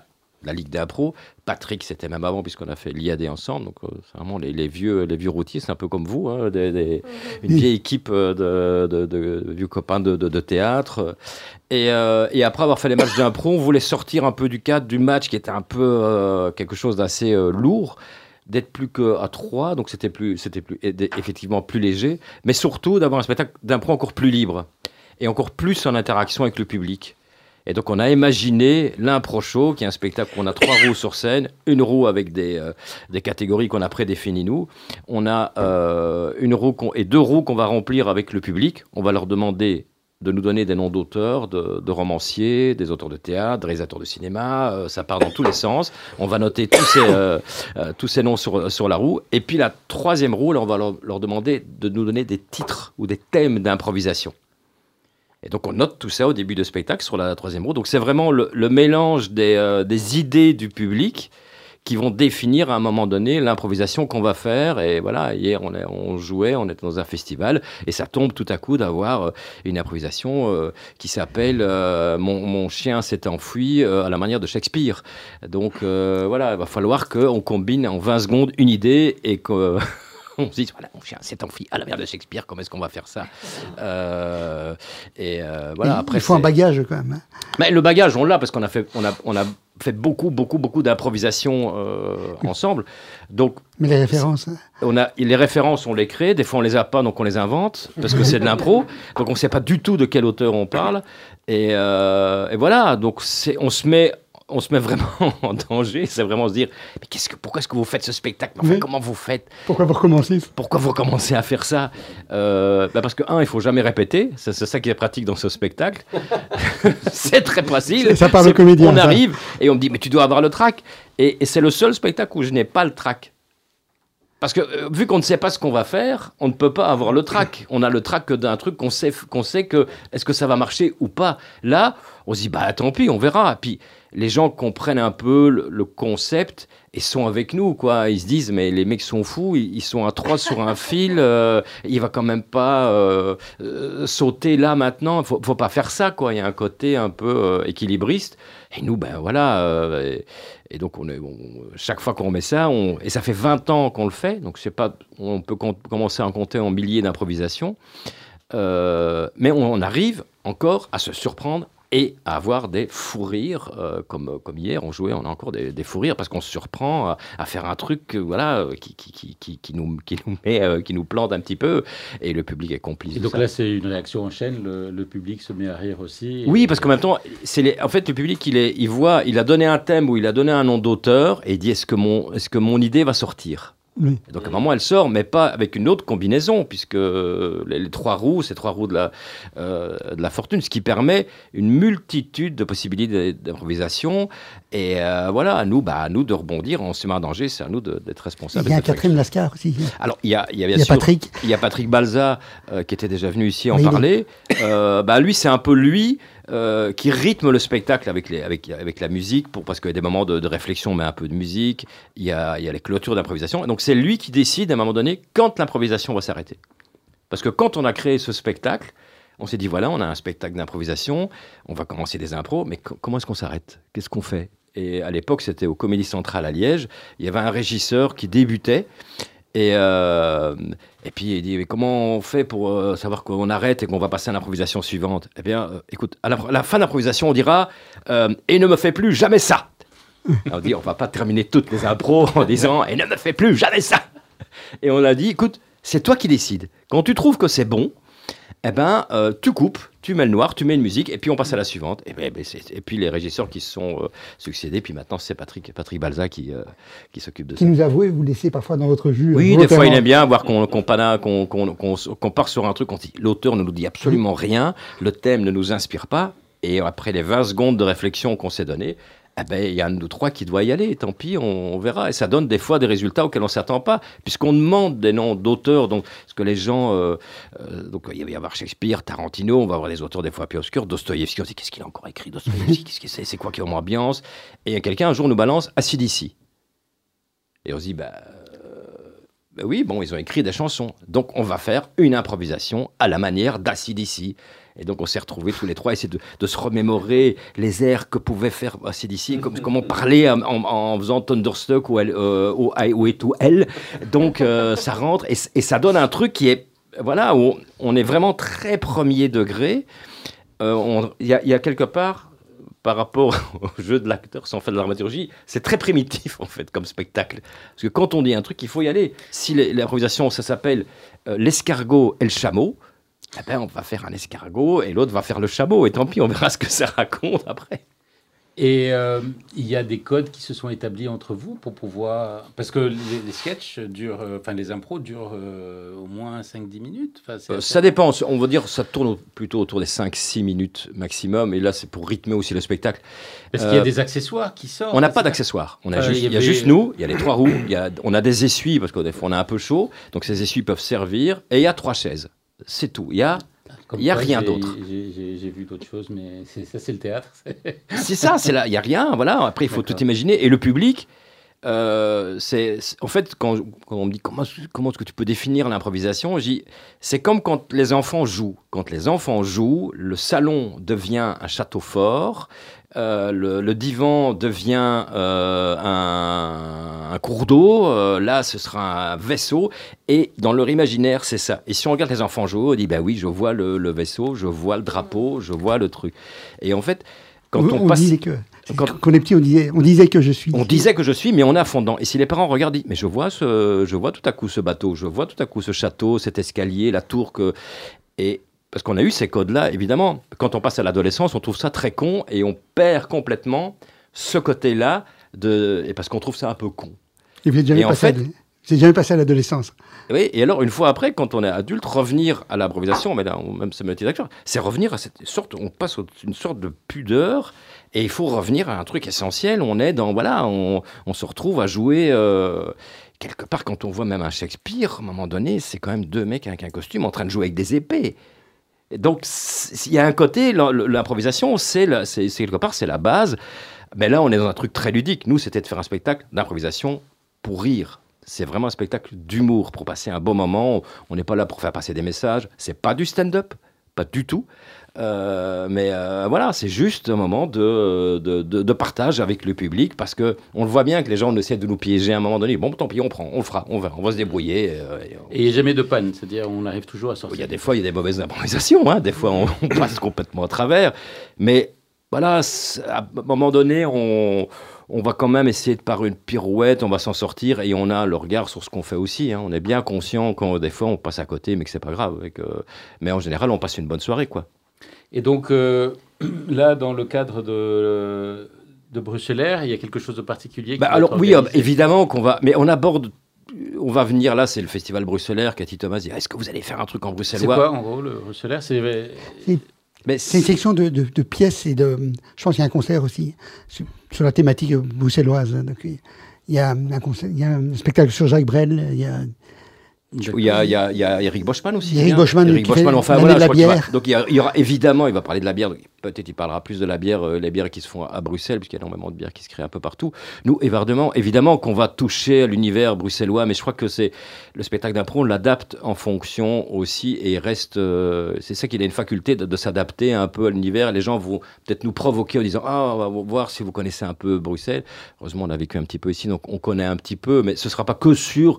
la Ligue d'impro. Patrick, c'était même avant, puisqu'on a fait l'IAD ensemble. Donc, c'est vraiment les vieux routiers, c'est un peu comme vous, hein, une vieille équipe de vieux copains de théâtre. Et après avoir fait les matchs d'impro, on voulait sortir un peu du cadre du match qui était un peu quelque chose d'assez lourd, d'être plus qu'à 3, donc c'était effectivement plus léger, mais surtout d'avoir un spectacle d'impro encore plus libre et encore plus en interaction avec le public. Et donc on a imaginé l'impro show, qui est un spectacle où on a 3 roues sur scène, une roue avec des catégories qu'on a prédéfinies nous. On a une roue et 2 roues qu'on va remplir avec le public. On va leur demander de nous donner des noms d'auteurs, de romanciers, des auteurs de théâtre, de réalisateurs de cinéma. Ça part dans tous les sens. On va noter tous ces noms sur la roue. Et puis la 3e roue, là, on va leur demander de nous donner des titres ou des thèmes d'improvisation. Et donc on note tout ça au début de spectacle sur la 3e roue. Donc c'est vraiment le mélange des idées du public qui vont définir à un moment donné l'improvisation qu'on va faire. Et voilà, hier on jouait, on était dans un festival, et ça tombe tout à coup d'avoir une improvisation qui s'appelle mon chien s'est enfui à la manière de Shakespeare. Donc voilà, il va falloir qu'on combine en 20 secondes une idée et que... On se dit, voilà, mon chien s'est enfui à la manière de Shakespeare, comment est-ce qu'on va faire ça voilà, après, il faut un bagage quand même. Hein. Mais le bagage, on l'a, parce qu'on a fait beaucoup d'improvisation ensemble. Donc, mais les références les références, on les crée. Des fois, on les a pas, donc on les invente, parce que c'est de l'impro. Donc, on ne sait pas du tout de quel auteur on parle. Et voilà, donc on se met vraiment en danger. C'est vraiment se dire, mais pourquoi est-ce que vous faites ce spectacle? Enfin, comment vous faites? Pourquoi vous recommencez? Pourquoi vous recommencez à faire ça? Parce que, il faut jamais répéter. C'est ça qui est pratique dans ce spectacle. C'est très facile. Ça parle au comédien. On arrive et on me dit, mais tu dois avoir le trac. Et c'est le seul spectacle où je n'ai pas le trac. Parce que vu qu'on ne sait pas ce qu'on va faire, on ne peut pas avoir le trac. On a le trac d'un truc qu'on sait que est-ce que ça va marcher ou pas. Là, on se dit, tant pis, on verra. Puis les gens comprennent un peu le concept et sont avec nous, quoi. Ils se disent, mais les mecs sont fous, ils sont à 3 sur un fil, il va quand même pas sauter là maintenant, faut pas faire ça, quoi. Il y a un côté un peu équilibriste. Et nous, voilà, et donc chaque fois qu'on met ça, et ça fait 20 ans qu'on le fait, donc on peut commencer à en compter en milliers d'improvisations, mais on arrive encore à se surprendre et à avoir des fous rires, comme hier on jouait, on a encore des fous rires parce qu'on se surprend à faire un truc voilà, qui nous plante un petit peu, et le public est complice. Et donc là c'est une réaction en chaîne, le public se met à rire aussi. Oui, parce qu'en même temps, en fait le public il a donné un thème ou il a donné un nom d'auteur et il dit est-ce que mon idée va sortir? Oui. Donc à un moment elle sort, mais pas avec une autre combinaison, puisque les 3 roues, c'est 3 roues de la fortune, ce qui permet une multitude de possibilités d'improvisation. Et voilà, à nous de rebondir, on se met en danger, c'est à nous d'être responsables. Il y a un 4e Lascar aussi. Alors il y a bien sûr, Patrick. Il y a Patrick Balza qui était déjà venu ici en parler. Lui, c'est un peu lui qui rythme le spectacle avec la musique, parce qu'il y a des moments de réflexion, mais un peu de musique. Il y a les clôtures d'improvisation. Et donc c'est lui qui décide à un moment donné quand l'improvisation va s'arrêter. Parce que quand on a créé ce spectacle, on s'est dit voilà, on a un spectacle d'improvisation, on va commencer des impros, mais comment est-ce qu'on s'arrête? Qu'est-ce qu'on fait? Et à l'époque, c'était au Comédie Centrale à Liège. Il y avait un régisseur qui débutait. Et puis il dit mais comment on fait pour savoir qu'on arrête et qu'on va passer à l'improvisation suivante? Eh bien, écoute, à la fin de l'improvisation, on dira et ne me fais plus jamais ça. On dit on va pas terminer toutes les impros en disant et ne me fais plus jamais ça. Et on a dit écoute, c'est toi qui décides. Quand tu trouves que c'est bon, tu coupes, tu mets le noir, tu mets une musique, et puis on passe à la suivante. Et puis les régisseurs qui se sont succédés, puis maintenant c'est Patrick Balza qui s'occupe de ça. Qui nous avoue, vous laissez parfois dans votre jus. Oui, des fois il aime bien voir qu'on part sur un truc, l'auteur ne nous dit absolument rien, le thème ne nous inspire pas, et après les 20 secondes de réflexion qu'on s'est donné, il y a un de nous 3 qui doit y aller, tant pis, on verra. Et ça donne des fois des résultats auxquels on ne s'attend pas, puisqu'on demande des noms d'auteurs. Donc, parce que les gens... donc, il va y avoir Shakespeare, Tarantino, on va avoir des auteurs des fois plus obscurs, Dostoïevski, on se dit, qu'est-ce qu'il a encore écrit, Dostoïevski, c'est quoi qui est en ambiance? Et quelqu'un, un jour, nous balance AC/DC. Et on se dit, Ben oui, bon, ils ont écrit des chansons. Donc, on va faire une improvisation à la manière d'AC/DC. Et donc, on s'est retrouvés tous les trois à essayer de se remémorer les airs que pouvait faire AC/DC, comment parler en faisant Thunderstruck ou L. Donc, ça rentre et ça donne un truc qui est, voilà, où on est vraiment très premier degré. Il y a quelque part, par rapport au jeu de l'acteur, sans faire de la dramaturgie, c'est très primitif, en fait, comme spectacle. Parce que quand on dit un truc, il faut y aller. Si l'improvisation, ça s'appelle l'escargot et le chameau, eh ben, on va faire un escargot et l'autre va faire le chameau. Et tant pis, on verra ce que ça raconte après. Et il y a des codes qui se sont établis entre vous pour pouvoir... Parce que les sketchs durent... Enfin, les impros durent au moins 5-10 minutes. Ça dépend. On va dire ça tourne plutôt autour des 5-6 minutes maximum. Et là, c'est pour rythmer aussi le spectacle. Parce qu'il y a des accessoires qui sortent. On n'a pas d'accessoires. Il y a juste nous. Il y a les 3 roues. On a des essuies parce que des fois, on a un peu chaud. Donc, ces essuies peuvent servir. Et il y a 3 chaises. C'est tout. Il y a rien d'autre. J'ai vu d'autres choses, mais ça, c'est le théâtre. C'est ça, c'est là. Il n'y a rien. Voilà. Après, il faut tout imaginer. Et le public, en fait, quand on me dit comment est-ce que tu peux définir l'improvisation, je dis c'est comme quand les enfants jouent. Quand les enfants jouent, le salon devient un château fort. Le divan devient un cours d'eau, là ce sera un vaisseau, et dans leur imaginaire c'est ça. Et si on regarde les enfants jouer, on dit bah oui, je vois le vaisseau, je vois le drapeau, je vois le truc. Et en fait, quand on passe... disait quand on est petit, on disait que je suis. On disait que je suis, mais on est à fond dedans. Et si les parents regardent, ils disent mais je vois tout à coup ce bateau, je vois tout à coup ce château, cet escalier, la tour que... Et parce qu'on a eu ces codes-là, évidemment. Quand on passe à l'adolescence, on trouve ça très con et on perd complètement ce côté-là, et parce qu'on trouve ça un peu con. Et vous n'êtes jamais passé à l'adolescence. Oui, et alors, une fois après, quand on est adulte, revenir à l'improvisation, mais là, même ce métier d'acteur, c'est revenir à cette sorte, on passe une sorte de pudeur, et il faut revenir à un truc essentiel. On est dans, voilà, on se retrouve à jouer... quelque part, quand on voit même un Shakespeare, à un moment donné, c'est quand même 2 mecs avec un costume en train de jouer avec des épées. Donc, il y a un côté, l'improvisation, c'est quelque part, c'est la base. Mais là, on est dans un truc très ludique. Nous, c'était de faire un spectacle d'improvisation pour rire. C'est vraiment un spectacle d'humour, pour passer un bon moment. On n'est pas là pour faire passer des messages. C'est pas du stand-up, pas du tout. Mais voilà, c'est juste un moment de partage avec le public, parce qu'on le voit bien que les gens essaient de nous piéger à un moment donné. Bon, tant pis, on prend, on le fera, on va se débrouiller. Et jamais de panne, c'est-à-dire on arrive toujours à sortir. Il y a des fois, il y a des mauvaises improvisations, hein. Des fois, on passe complètement à travers. Mais voilà, à un moment donné, on va quand même essayer de par une pirouette, on va s'en sortir, et on a le regard sur ce qu'on fait aussi. Hein. On est bien conscient quand des fois on passe à côté, mais que c'est pas grave. Mais en général, on passe une bonne soirée, quoi. Et donc, là, dans le cadre de Bruxellaire, il y a quelque chose de particulier alors oui, évidemment qu'on va... Mais on aborde... On va venir là, c'est le festival Bruxellaire. Cathy Thomas dit, est-ce que vous allez faire un truc en bruxellois ? C'est quoi, en gros, le Bruxellaire ? C'est une section de pièces et de... Je pense qu'il y a un concert aussi sur la thématique bruxelloise. Donc, il y a un spectacle sur Jacques Brel, il y a... Il y a Eric Boschman aussi. Eric Boschman, enfin voilà, je crois donc il y aura évidemment, il va parler de la bière. Peut-être il parlera plus de la bière, les bières qui se font à Bruxelles, puisqu'il y a énormément de bières qui se créent un peu partout. Nous, évidemment qu'on va toucher à l'univers bruxellois, mais je crois que c'est le spectacle d'impro, on l'adapte en fonction aussi, et reste. C'est ça qu'il a une faculté de s'adapter un peu à l'univers. Les gens vont peut-être nous provoquer en disant on va voir si vous connaissez un peu Bruxelles. Heureusement, on a vécu un petit peu ici, donc on connaît un petit peu, mais ce sera pas que sur.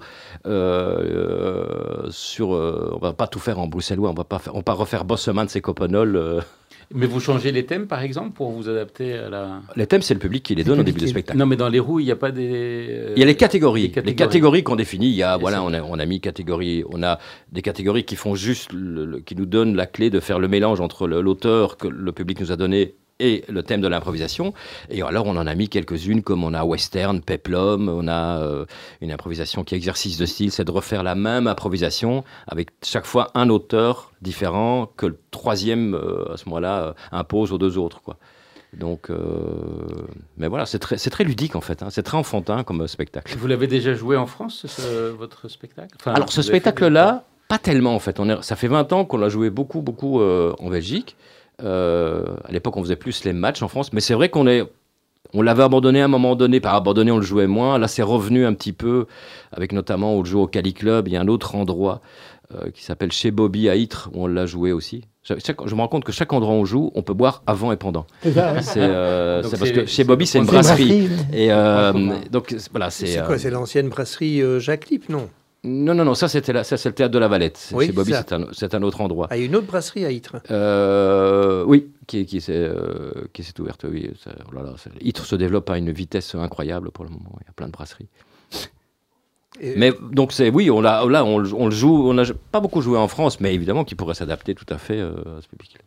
On va pas tout faire en bruxellois, on va pas refaire Bosseman, c'est Copenol. Mais vous changez les thèmes, par exemple, pour vous adapter à la... Les thèmes, c'est le public qui les donne au début du spectacle. Non, mais dans les roues, il n'y a pas des... Il y a les catégories. Les catégories qu'on définit, il y a, voilà, on a mis catégories. On a des catégories qui font juste, qui nous donnent la clé de faire le mélange entre l'auteur que le public nous a donné et le thème de l'improvisation. Et alors, on en a mis quelques-unes, comme on a western, peplum, on a une improvisation qui est exercice de style, c'est de refaire la même improvisation avec chaque fois un auteur différent que le troisième, à ce moment-là, impose aux 2 autres, quoi. Donc, mais voilà, c'est très ludique, en fait. Hein. C'est très enfantin comme spectacle. Vous l'avez déjà joué en France, votre spectacle ? Alors, ce spectacle-là, pas tellement, en fait. Ça fait 20 ans qu'on l'a joué beaucoup en Belgique. À l'époque, on faisait plus les matchs en France, mais c'est vrai qu'on est On l'avait abandonné à un moment donné, par abandonné on le jouait moins, là c'est revenu un petit peu, avec notamment on le joue au Cali Club, il y a un autre endroit qui s'appelle Chez Bobby à Ytre, où on l'a joué aussi. Je me rends compte que chaque endroit où on joue, on peut boire avant et pendant. C'est ça, ouais. C'est parce que chez Bobby c'est une brasserie. Et donc voilà, C'est quoi? C'est l'ancienne brasserie Jacques Lippe, non? Non, ça c'est le théâtre de la Valette. Oui, chez Bobby, ça. c'est un autre endroit. Ah, il y a une autre brasserie à Ytre. Oui, qui s'est ouverte. Oui, Ytre se développe à une vitesse incroyable pour le moment. Il y a plein de brasseries. Mais donc oui, on le joue. On n'a pas beaucoup joué en France, mais évidemment qu'il pourrait s'adapter tout à fait à ce public.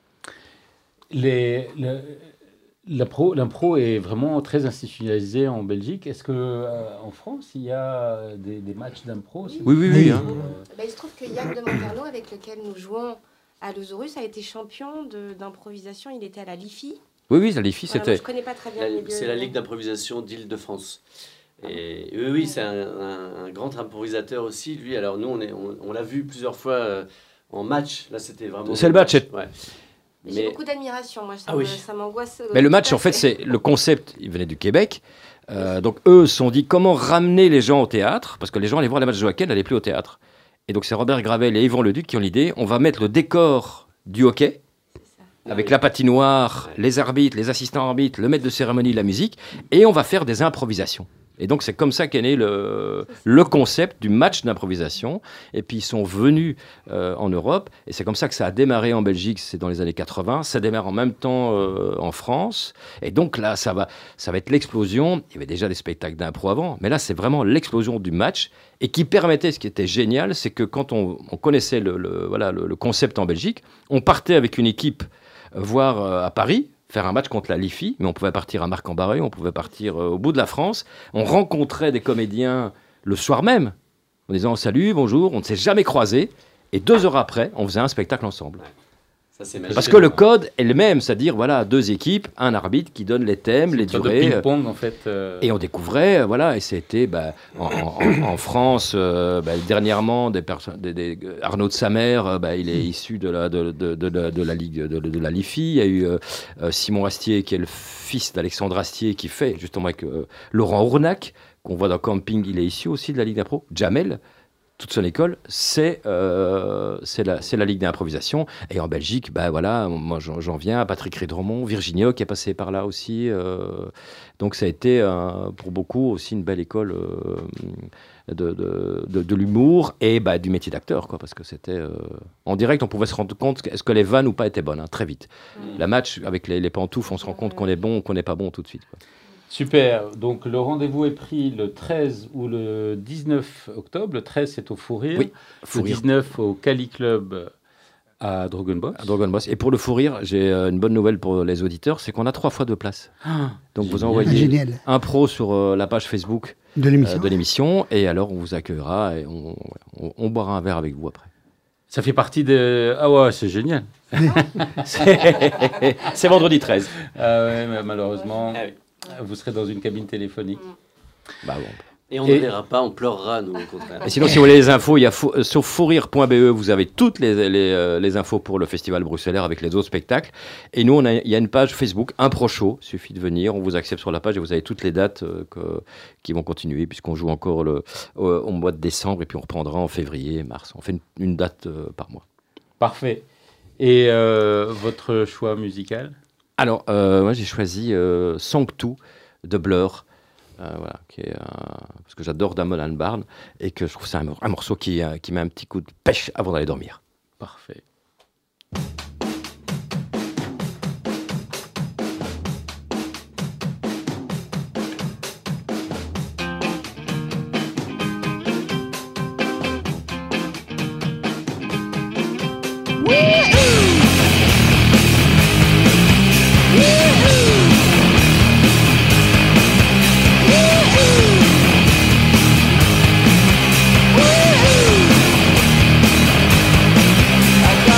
L'impro est vraiment très institutionnalisée en Belgique. Est-ce que en France il y a des matchs d'impro? Oui. Hein. Il se trouve que Yann de Monterno, avec lequel nous jouons à l'Osaurus, a été champion d'improvisation. Il était à la LIFI. Oui, la LIFI, Voilà, c'était. moi, je connais pas très bien le milieu. C'est la Ligue d'improvisation d'Île-de-France. Et oui, c'est un grand improvisateur aussi. Lui, alors nous, on l'a vu plusieurs fois en match. Là, c'était vraiment. C'est le match. Ouais. J'ai beaucoup d'admiration. Moi, ça m'angoisse. Mais le match, en fait, c'est le concept. Il venait du Québec. Donc eux se sont dit comment ramener les gens au théâtre, parce que les gens allaient voir les matchs de hockey, n'allaient plus au théâtre. Et donc c'est Robert Gravel et Yvan Leduc qui ont l'idée. On va mettre le décor du hockey. Avec la patinoire, les arbitres, les assistants arbitres, le maître de cérémonie, la musique, et on va faire des improvisations. Et donc c'est comme ça qu'est né le concept du match d'improvisation. Et puis ils sont venus en Europe, et c'est comme ça que ça a démarré en Belgique, c'est dans les années 80, ça démarre en même temps en France, et donc là ça va être l'explosion. Il y avait déjà des spectacles d'impro avant, mais là c'est vraiment l'explosion du match, et qui permettait, ce qui était génial, c'est que quand on connaissait le concept en Belgique, on partait avec une équipe voir à Paris, faire un match contre la LIFI, mais on pouvait partir à Marc-en-Barœul, on pouvait partir au bout de la France. On rencontrait des comédiens le soir même, en disant salut, bonjour, on ne s'est jamais croisés. Et 2 heures après, on faisait un spectacle ensemble. Ça, c'est magique. Parce que le code est le même, c'est-à-dire 2 équipes, un arbitre qui donne les thèmes, les durées. Ping-pong, en fait. Et on découvrait, et c'était en France, dernièrement, Arnaud de Samer, il est issu de la Ligue de la LIFI. Il y a eu Simon Astier, qui est le fils d'Alexandre Astier, qui fait justement avec Laurent Ournac, qu'on voit dans Camping, il est issu aussi de la Ligue d'impro. Jamel, toute son école, c'est la Ligue d'improvisation. Et en Belgique, moi j'en viens à Patrick Rédromont, Virginia qui est passé par là aussi. Donc ça a été pour beaucoup aussi une belle école de l'humour et du métier d'acteur, parce que c'était en direct, on pouvait se rendre compte est-ce que les vannes ou pas étaient bonnes, très vite. La match avec les pantoufles, on se rend compte qu'on est bon ou qu'on n'est pas bon tout de suite. Super, donc le rendez-vous est pris le 13 ou le 19 octobre. Le 13 c'est au Fou Rire, le 19 au Cali Club à Drogenbos. Et pour le Fou Rire, j'ai une bonne nouvelle pour les auditeurs, c'est qu'on a 3 fois 2 places. Donc vous envoyez un pro sur la page Facebook de l'émission, et alors on vous accueillera et on boira un verre avec vous après. Ça fait partie de... Ah ouais, c'est génial. C'est vendredi 13. Ah ouais, mais malheureusement... Vous serez dans une cabine téléphonique. Et on ne verra pas, on pleurera, nous, au contraire. Et sinon, si vous voulez les infos, il y a sur fourrire.be, vous avez toutes les infos pour le festival bruxellaire avec les autres spectacles. Et nous, il y a une page Facebook, Impro Show. Il suffit de venir, on vous accepte sur la page et vous avez toutes les dates qui vont continuer, puisqu'on joue encore au mois de décembre, et puis on reprendra en février et mars. On fait une date par mois. Parfait. Et votre choix musical ? Alors, moi j'ai choisi Sanctou de Blur, parce que j'adore Damon Albarn et que je trouve que c'est un morceau qui met un petit coup de pêche avant d'aller dormir. Parfait. I got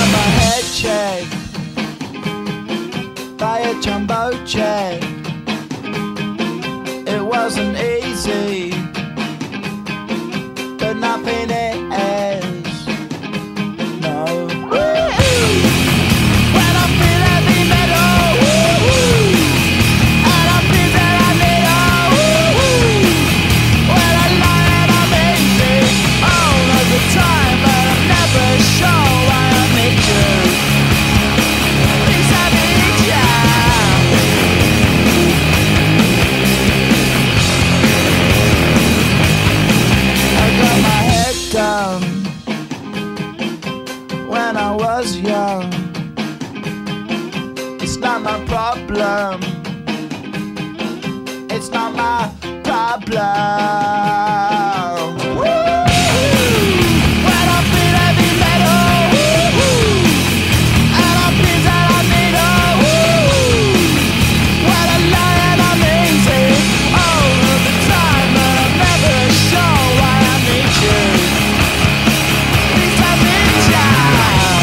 was young. It's not my problem. It's not my problem. Well, I feel heavy metal. And I feel that I need a well, I lie and I'm easy all of the time, but I'm never sure why I need you. Please let me down.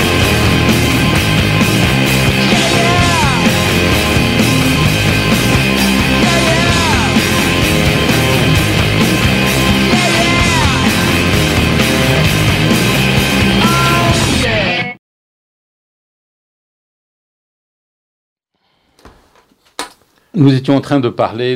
Yeah, yeah. Yeah, yeah. Yeah, yeah. Oh, yeah. Nous étions en train de parler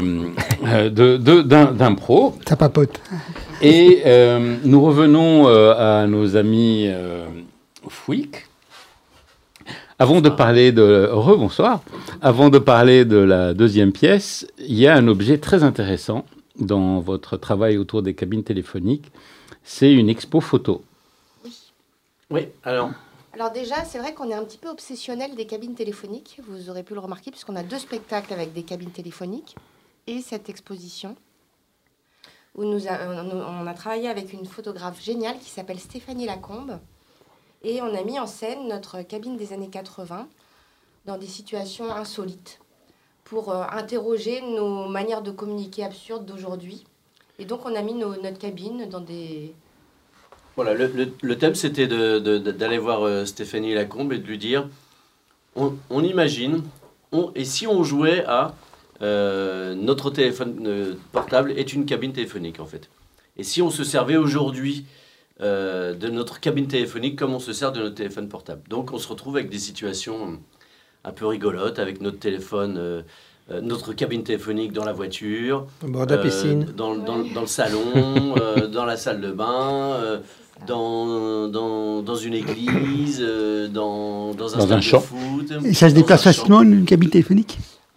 d'un pro. Ça papote. Et nous revenons à nos amis Fouic. Avant de parler de... Rebonsoir. Avant de parler de la deuxième pièce, il y a un objet très intéressant dans votre travail autour des cabines téléphoniques. C'est une expo photo. Oui, alors... Alors déjà, c'est vrai qu'on est un petit peu obsessionnel des cabines téléphoniques. Vous aurez pu le remarquer, puisqu'on a 2 spectacles avec des cabines téléphoniques et cette exposition où on a travaillé avec une photographe géniale qui s'appelle Stéphanie Lacombe. Et on a mis en scène notre cabine des années 80 dans des situations insolites pour interroger nos manières de communiquer absurdes d'aujourd'hui. Et donc on a mis notre cabine dans des... Voilà, le thème, c'était d'aller voir Stéphanie Lacombe et de lui dire, on imagine, et si on jouait à notre téléphone portable est une cabine téléphonique, en fait. Et si on se servait aujourd'hui de notre cabine téléphonique comme on se sert de notre téléphone portable. Donc on se retrouve avec des situations un peu rigolotes, avec notre téléphone... notre cabine téléphonique dans la voiture, au bord de la piscine, dans le salon, dans la salle de bain, dans une église, dans un stade de foot. Et ça se déplace facilement, une cabine téléphonique?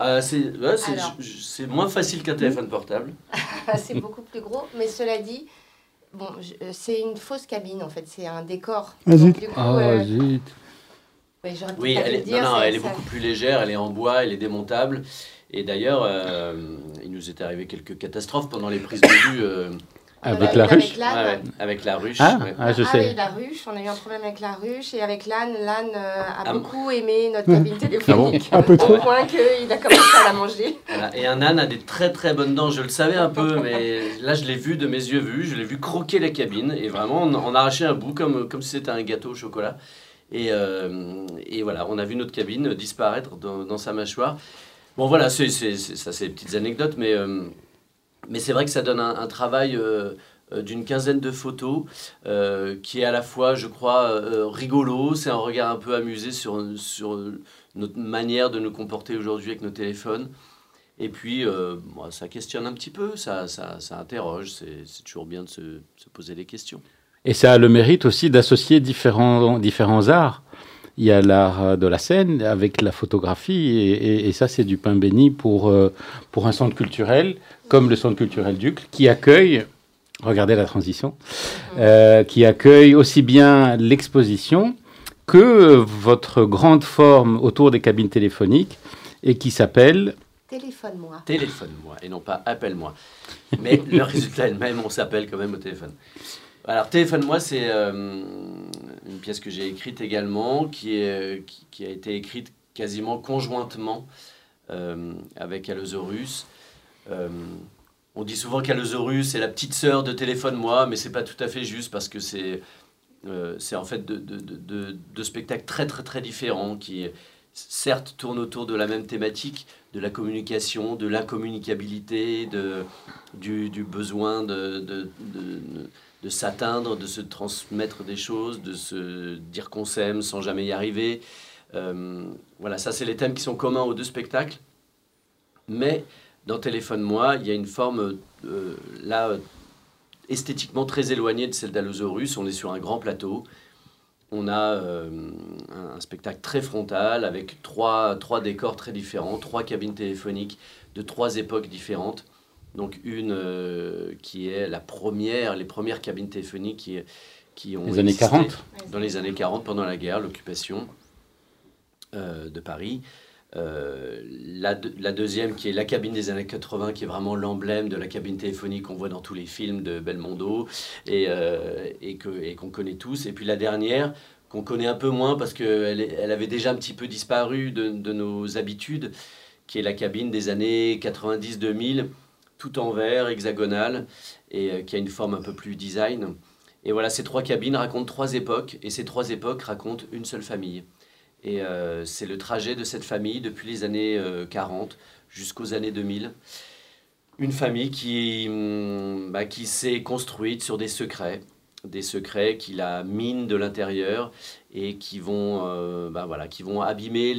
C'est moins facile qu'un téléphone portable. C'est beaucoup plus gros, mais cela dit, bon, c'est une fausse cabine en fait, c'est un décor. Ah, zut. Du coup, Zut. Oui, elle est beaucoup plus légère, elle est en bois, elle est démontable. Et d'ailleurs, il nous est arrivé quelques catastrophes pendant les prises de vue. Avec la ruche. Avec la ruche. Je sais. Oui, la ruche, on a eu un problème avec la ruche et avec l'âne. L'âne a beaucoup aimé notre cabine téléphonique, un peu trop. au point qu'il a commencé à la manger. Voilà. Et un âne a des très très bonnes dents, je le savais un peu, mais là je l'ai vu de mes yeux vus, je l'ai vu croquer la cabine, et vraiment on arrachait un bout comme si c'était un gâteau au chocolat. Et voilà, on a vu notre cabine disparaître dans sa mâchoire. Bon voilà, ça c'est des petites anecdotes, mais c'est vrai que ça donne un travail d'une quinzaine de photos qui est à la fois, je crois, rigolo. C'est un regard un peu amusé sur notre manière de nous comporter aujourd'hui avec nos téléphones. Et puis, ça questionne un petit peu, ça interroge. C'est toujours bien de se poser des questions. Et ça a le mérite aussi d'associer différents arts. Il y a l'art de la scène avec la photographie, et ça, c'est du pain béni pour un centre culturel, comme le centre culturel d'Uccle, qui accueille, regardez la transition, qui accueille aussi bien l'exposition que votre grande forme autour des cabines téléphoniques, et qui s'appelle... Téléphone-moi. Téléphone-moi, et non pas appelle-moi. Mais le résultat est le même, on s'appelle quand même au téléphone. Alors, Téléphone-moi, c'est une pièce que j'ai écrite également, qui a été écrite quasiment conjointement avec Allosaurus. On dit souvent qu'Allosaurus est la petite sœur de Téléphone-moi, mais c'est pas tout à fait juste, parce que c'est en fait deux spectacles très très très différents qui certes tournent autour de la même thématique, de la communication, de l'incommunicabilité, du besoin de s'atteindre, de se transmettre des choses, de se dire qu'on s'aime sans jamais y arriver. Voilà, ça c'est les thèmes qui sont communs aux deux spectacles. Mais dans Téléphone-moi, il y a une forme là esthétiquement très éloignée de celle d'Allosaurus. On est sur un grand plateau. On a un spectacle très frontal avec trois décors très différents, 3 cabines téléphoniques de 3 époques différentes. Donc une qui est les premières cabines téléphoniques qui ont Les années existé 40. dans les années 40, pendant la guerre, l'occupation de Paris. La deuxième, qui est la cabine des années 80, qui est vraiment l'emblème de la cabine téléphonique qu'on voit dans tous les films de Belmondo et qu'on connaît tous. Et puis la dernière, qu'on connaît un peu moins parce qu'elle avait déjà un petit peu disparu de nos habitudes, qui est la cabine des années 90-2000, tout en verre, hexagonale, et qui a une forme un peu plus design. Et voilà, ces 3 cabines racontent 3 époques, et ces 3 époques racontent une seule famille. Et c'est le trajet de cette famille depuis les années 40 jusqu'aux années 2000. Une famille qui s'est construite sur des secrets qui la minent de l'intérieur et qui vont abîmer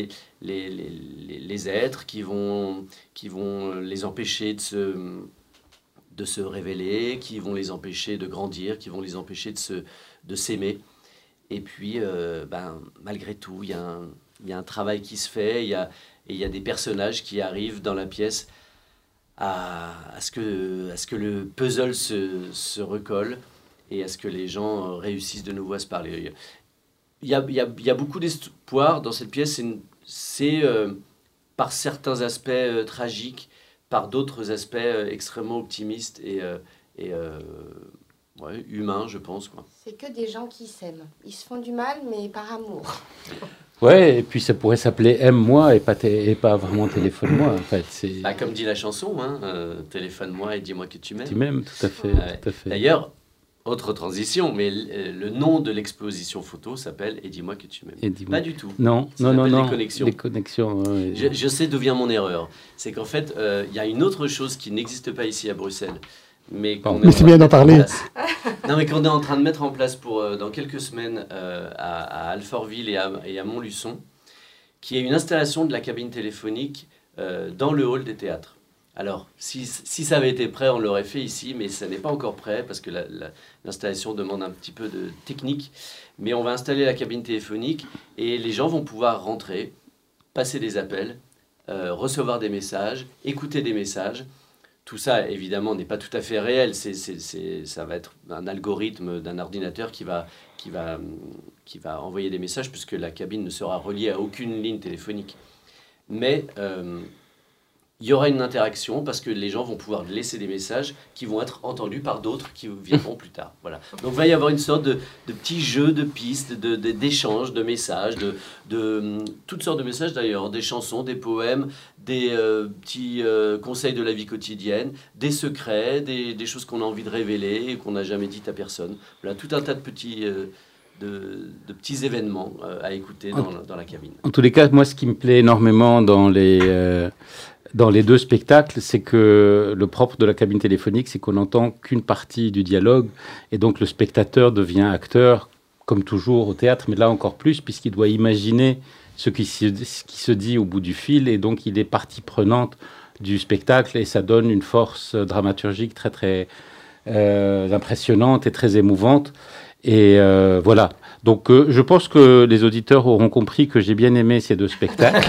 les êtres, qui vont les empêcher de se révéler, qui vont les empêcher de grandir, qui vont les empêcher de s'aimer. Et puis, malgré tout, il y a un travail qui se fait, il y a des personnages qui arrivent dans la pièce à ce que le puzzle se recolle et à ce que les gens réussissent de nouveau à se parler. Il y a beaucoup d'espoir dans cette pièce. C'est par certains aspects tragiques, par d'autres aspects extrêmement optimistes et humains, je pense, quoi. C'est que des gens qui s'aiment. Ils se font du mal, mais par amour. Ouais, et puis ça pourrait s'appeler Aime-moi et pas vraiment Téléphone-moi. En fait, c'est... Comme dit la chanson, téléphone-moi et dis-moi que tu m'aimes. Tu m'aimes, tout à fait. Tout à fait. D'ailleurs, autre transition, mais le nom de l'exposition photo s'appelle « Et dis-moi que tu m'aimes ». Pas du tout. Non. Les connexions. Les connexions, ouais. Je sais d'où vient mon erreur. C'est qu'en fait, il y a une autre chose qui n'existe pas ici à Bruxelles. Mais c'est bien d'en parler. Non, mais qu'on est en train de mettre en place dans quelques semaines à Alfortville et à Montluçon, qui est une installation de la cabine téléphonique dans le hall des théâtres. Alors, si ça avait été prêt, on l'aurait fait ici, mais ça n'est pas encore prêt parce que l'installation demande un petit peu de technique. Mais on va installer la cabine téléphonique et les gens vont pouvoir rentrer, passer des appels, recevoir des messages, écouter des messages. Tout ça, évidemment, n'est pas tout à fait réel. Ça va être un algorithme d'un ordinateur qui va envoyer des messages puisque la cabine ne sera reliée à aucune ligne téléphonique. Mais il y aura une interaction parce que les gens vont pouvoir laisser des messages qui vont être entendus par d'autres qui viendront plus tard. Voilà. Donc il va y avoir une sorte de petit jeu de pistes, d'échanges, de messages, de toutes sortes de messages d'ailleurs, des chansons, des poèmes, des petits conseils de la vie quotidienne, des secrets, des choses qu'on a envie de révéler et qu'on n'a jamais dites à personne. Voilà, tout un tas de petits... de petits événements à écouter dans la cabine. En tous les cas, moi, ce qui me plaît énormément dans les 2 spectacles, c'est que le propre de la cabine téléphonique, c'est qu'on n'entend qu'une partie du dialogue, et donc le spectateur devient acteur, comme toujours au théâtre, mais là encore plus, puisqu'il doit imaginer ce qui se dit au bout du fil, et donc il est partie prenante du spectacle, et ça donne une force dramaturgique très, très impressionnante et très émouvante. Et voilà. Donc, je pense que les auditeurs auront compris que j'ai bien aimé ces 2 spectacles.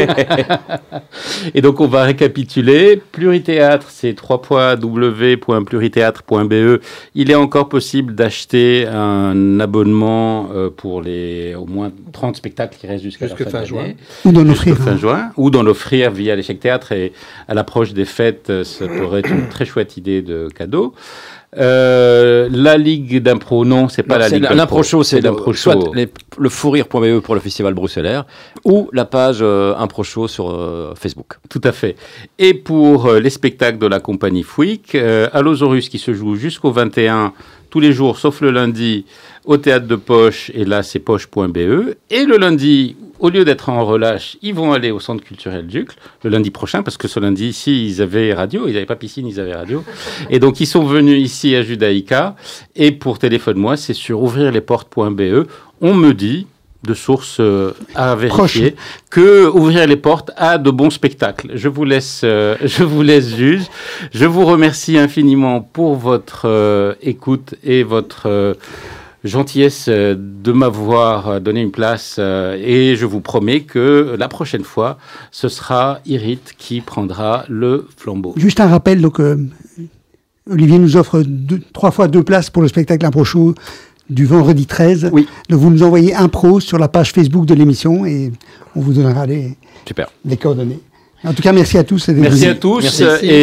Et donc, on va récapituler. Plurithéâtre, c'est www.plurithéâtre.be. Il est encore possible d'acheter un abonnement pour au moins 30 spectacles qui restent jusqu'à la fin juin. Ou d'en offrir. Fin juin. Ou d'en offrir via l'Échec Théâtre. Et à l'approche des fêtes, ça pourrait être une très chouette idée de cadeau. La Ligue d'impro, non, c'est pas la Ligue d'impro. L'impro show, c'est soit le fourrire.be pour le festival bruxellaire ou la page impro show sur Facebook. Tout à fait. Et pour les spectacles de la compagnie Fouic, Allosaurus qui se joue jusqu'au 21, tous les jours, sauf le lundi, au Théâtre de Poche, et là c'est poche.be. Et le lundi, au lieu d'être en relâche, ils vont aller au Centre culturel Ducle, le lundi prochain, parce que ce lundi, ici, ils avaient radio, ils n'avaient pas piscine, ils avaient radio. Et donc, ils sont venus ici à Judaïka, et pour Téléphone-moi, c'est sur ouvrirlesportes.be. On me dit, de sources à vérifier, que Ouvrir les portes a de bons spectacles. Je vous laisse juge. Je vous remercie infiniment pour votre écoute et votre gentillesse de m'avoir donné une place et je vous promets que la prochaine fois, ce sera Irit qui prendra le flambeau. Juste un rappel, donc Olivier nous offre 3 fois 2 places pour le spectacle Impro Show du vendredi 13. Oui. Donc vous nous envoyez impro sur la page Facebook de l'émission et on vous donnera les Super. coordonnées. En tout cas, merci à tous. Merci à tous. Merci. Et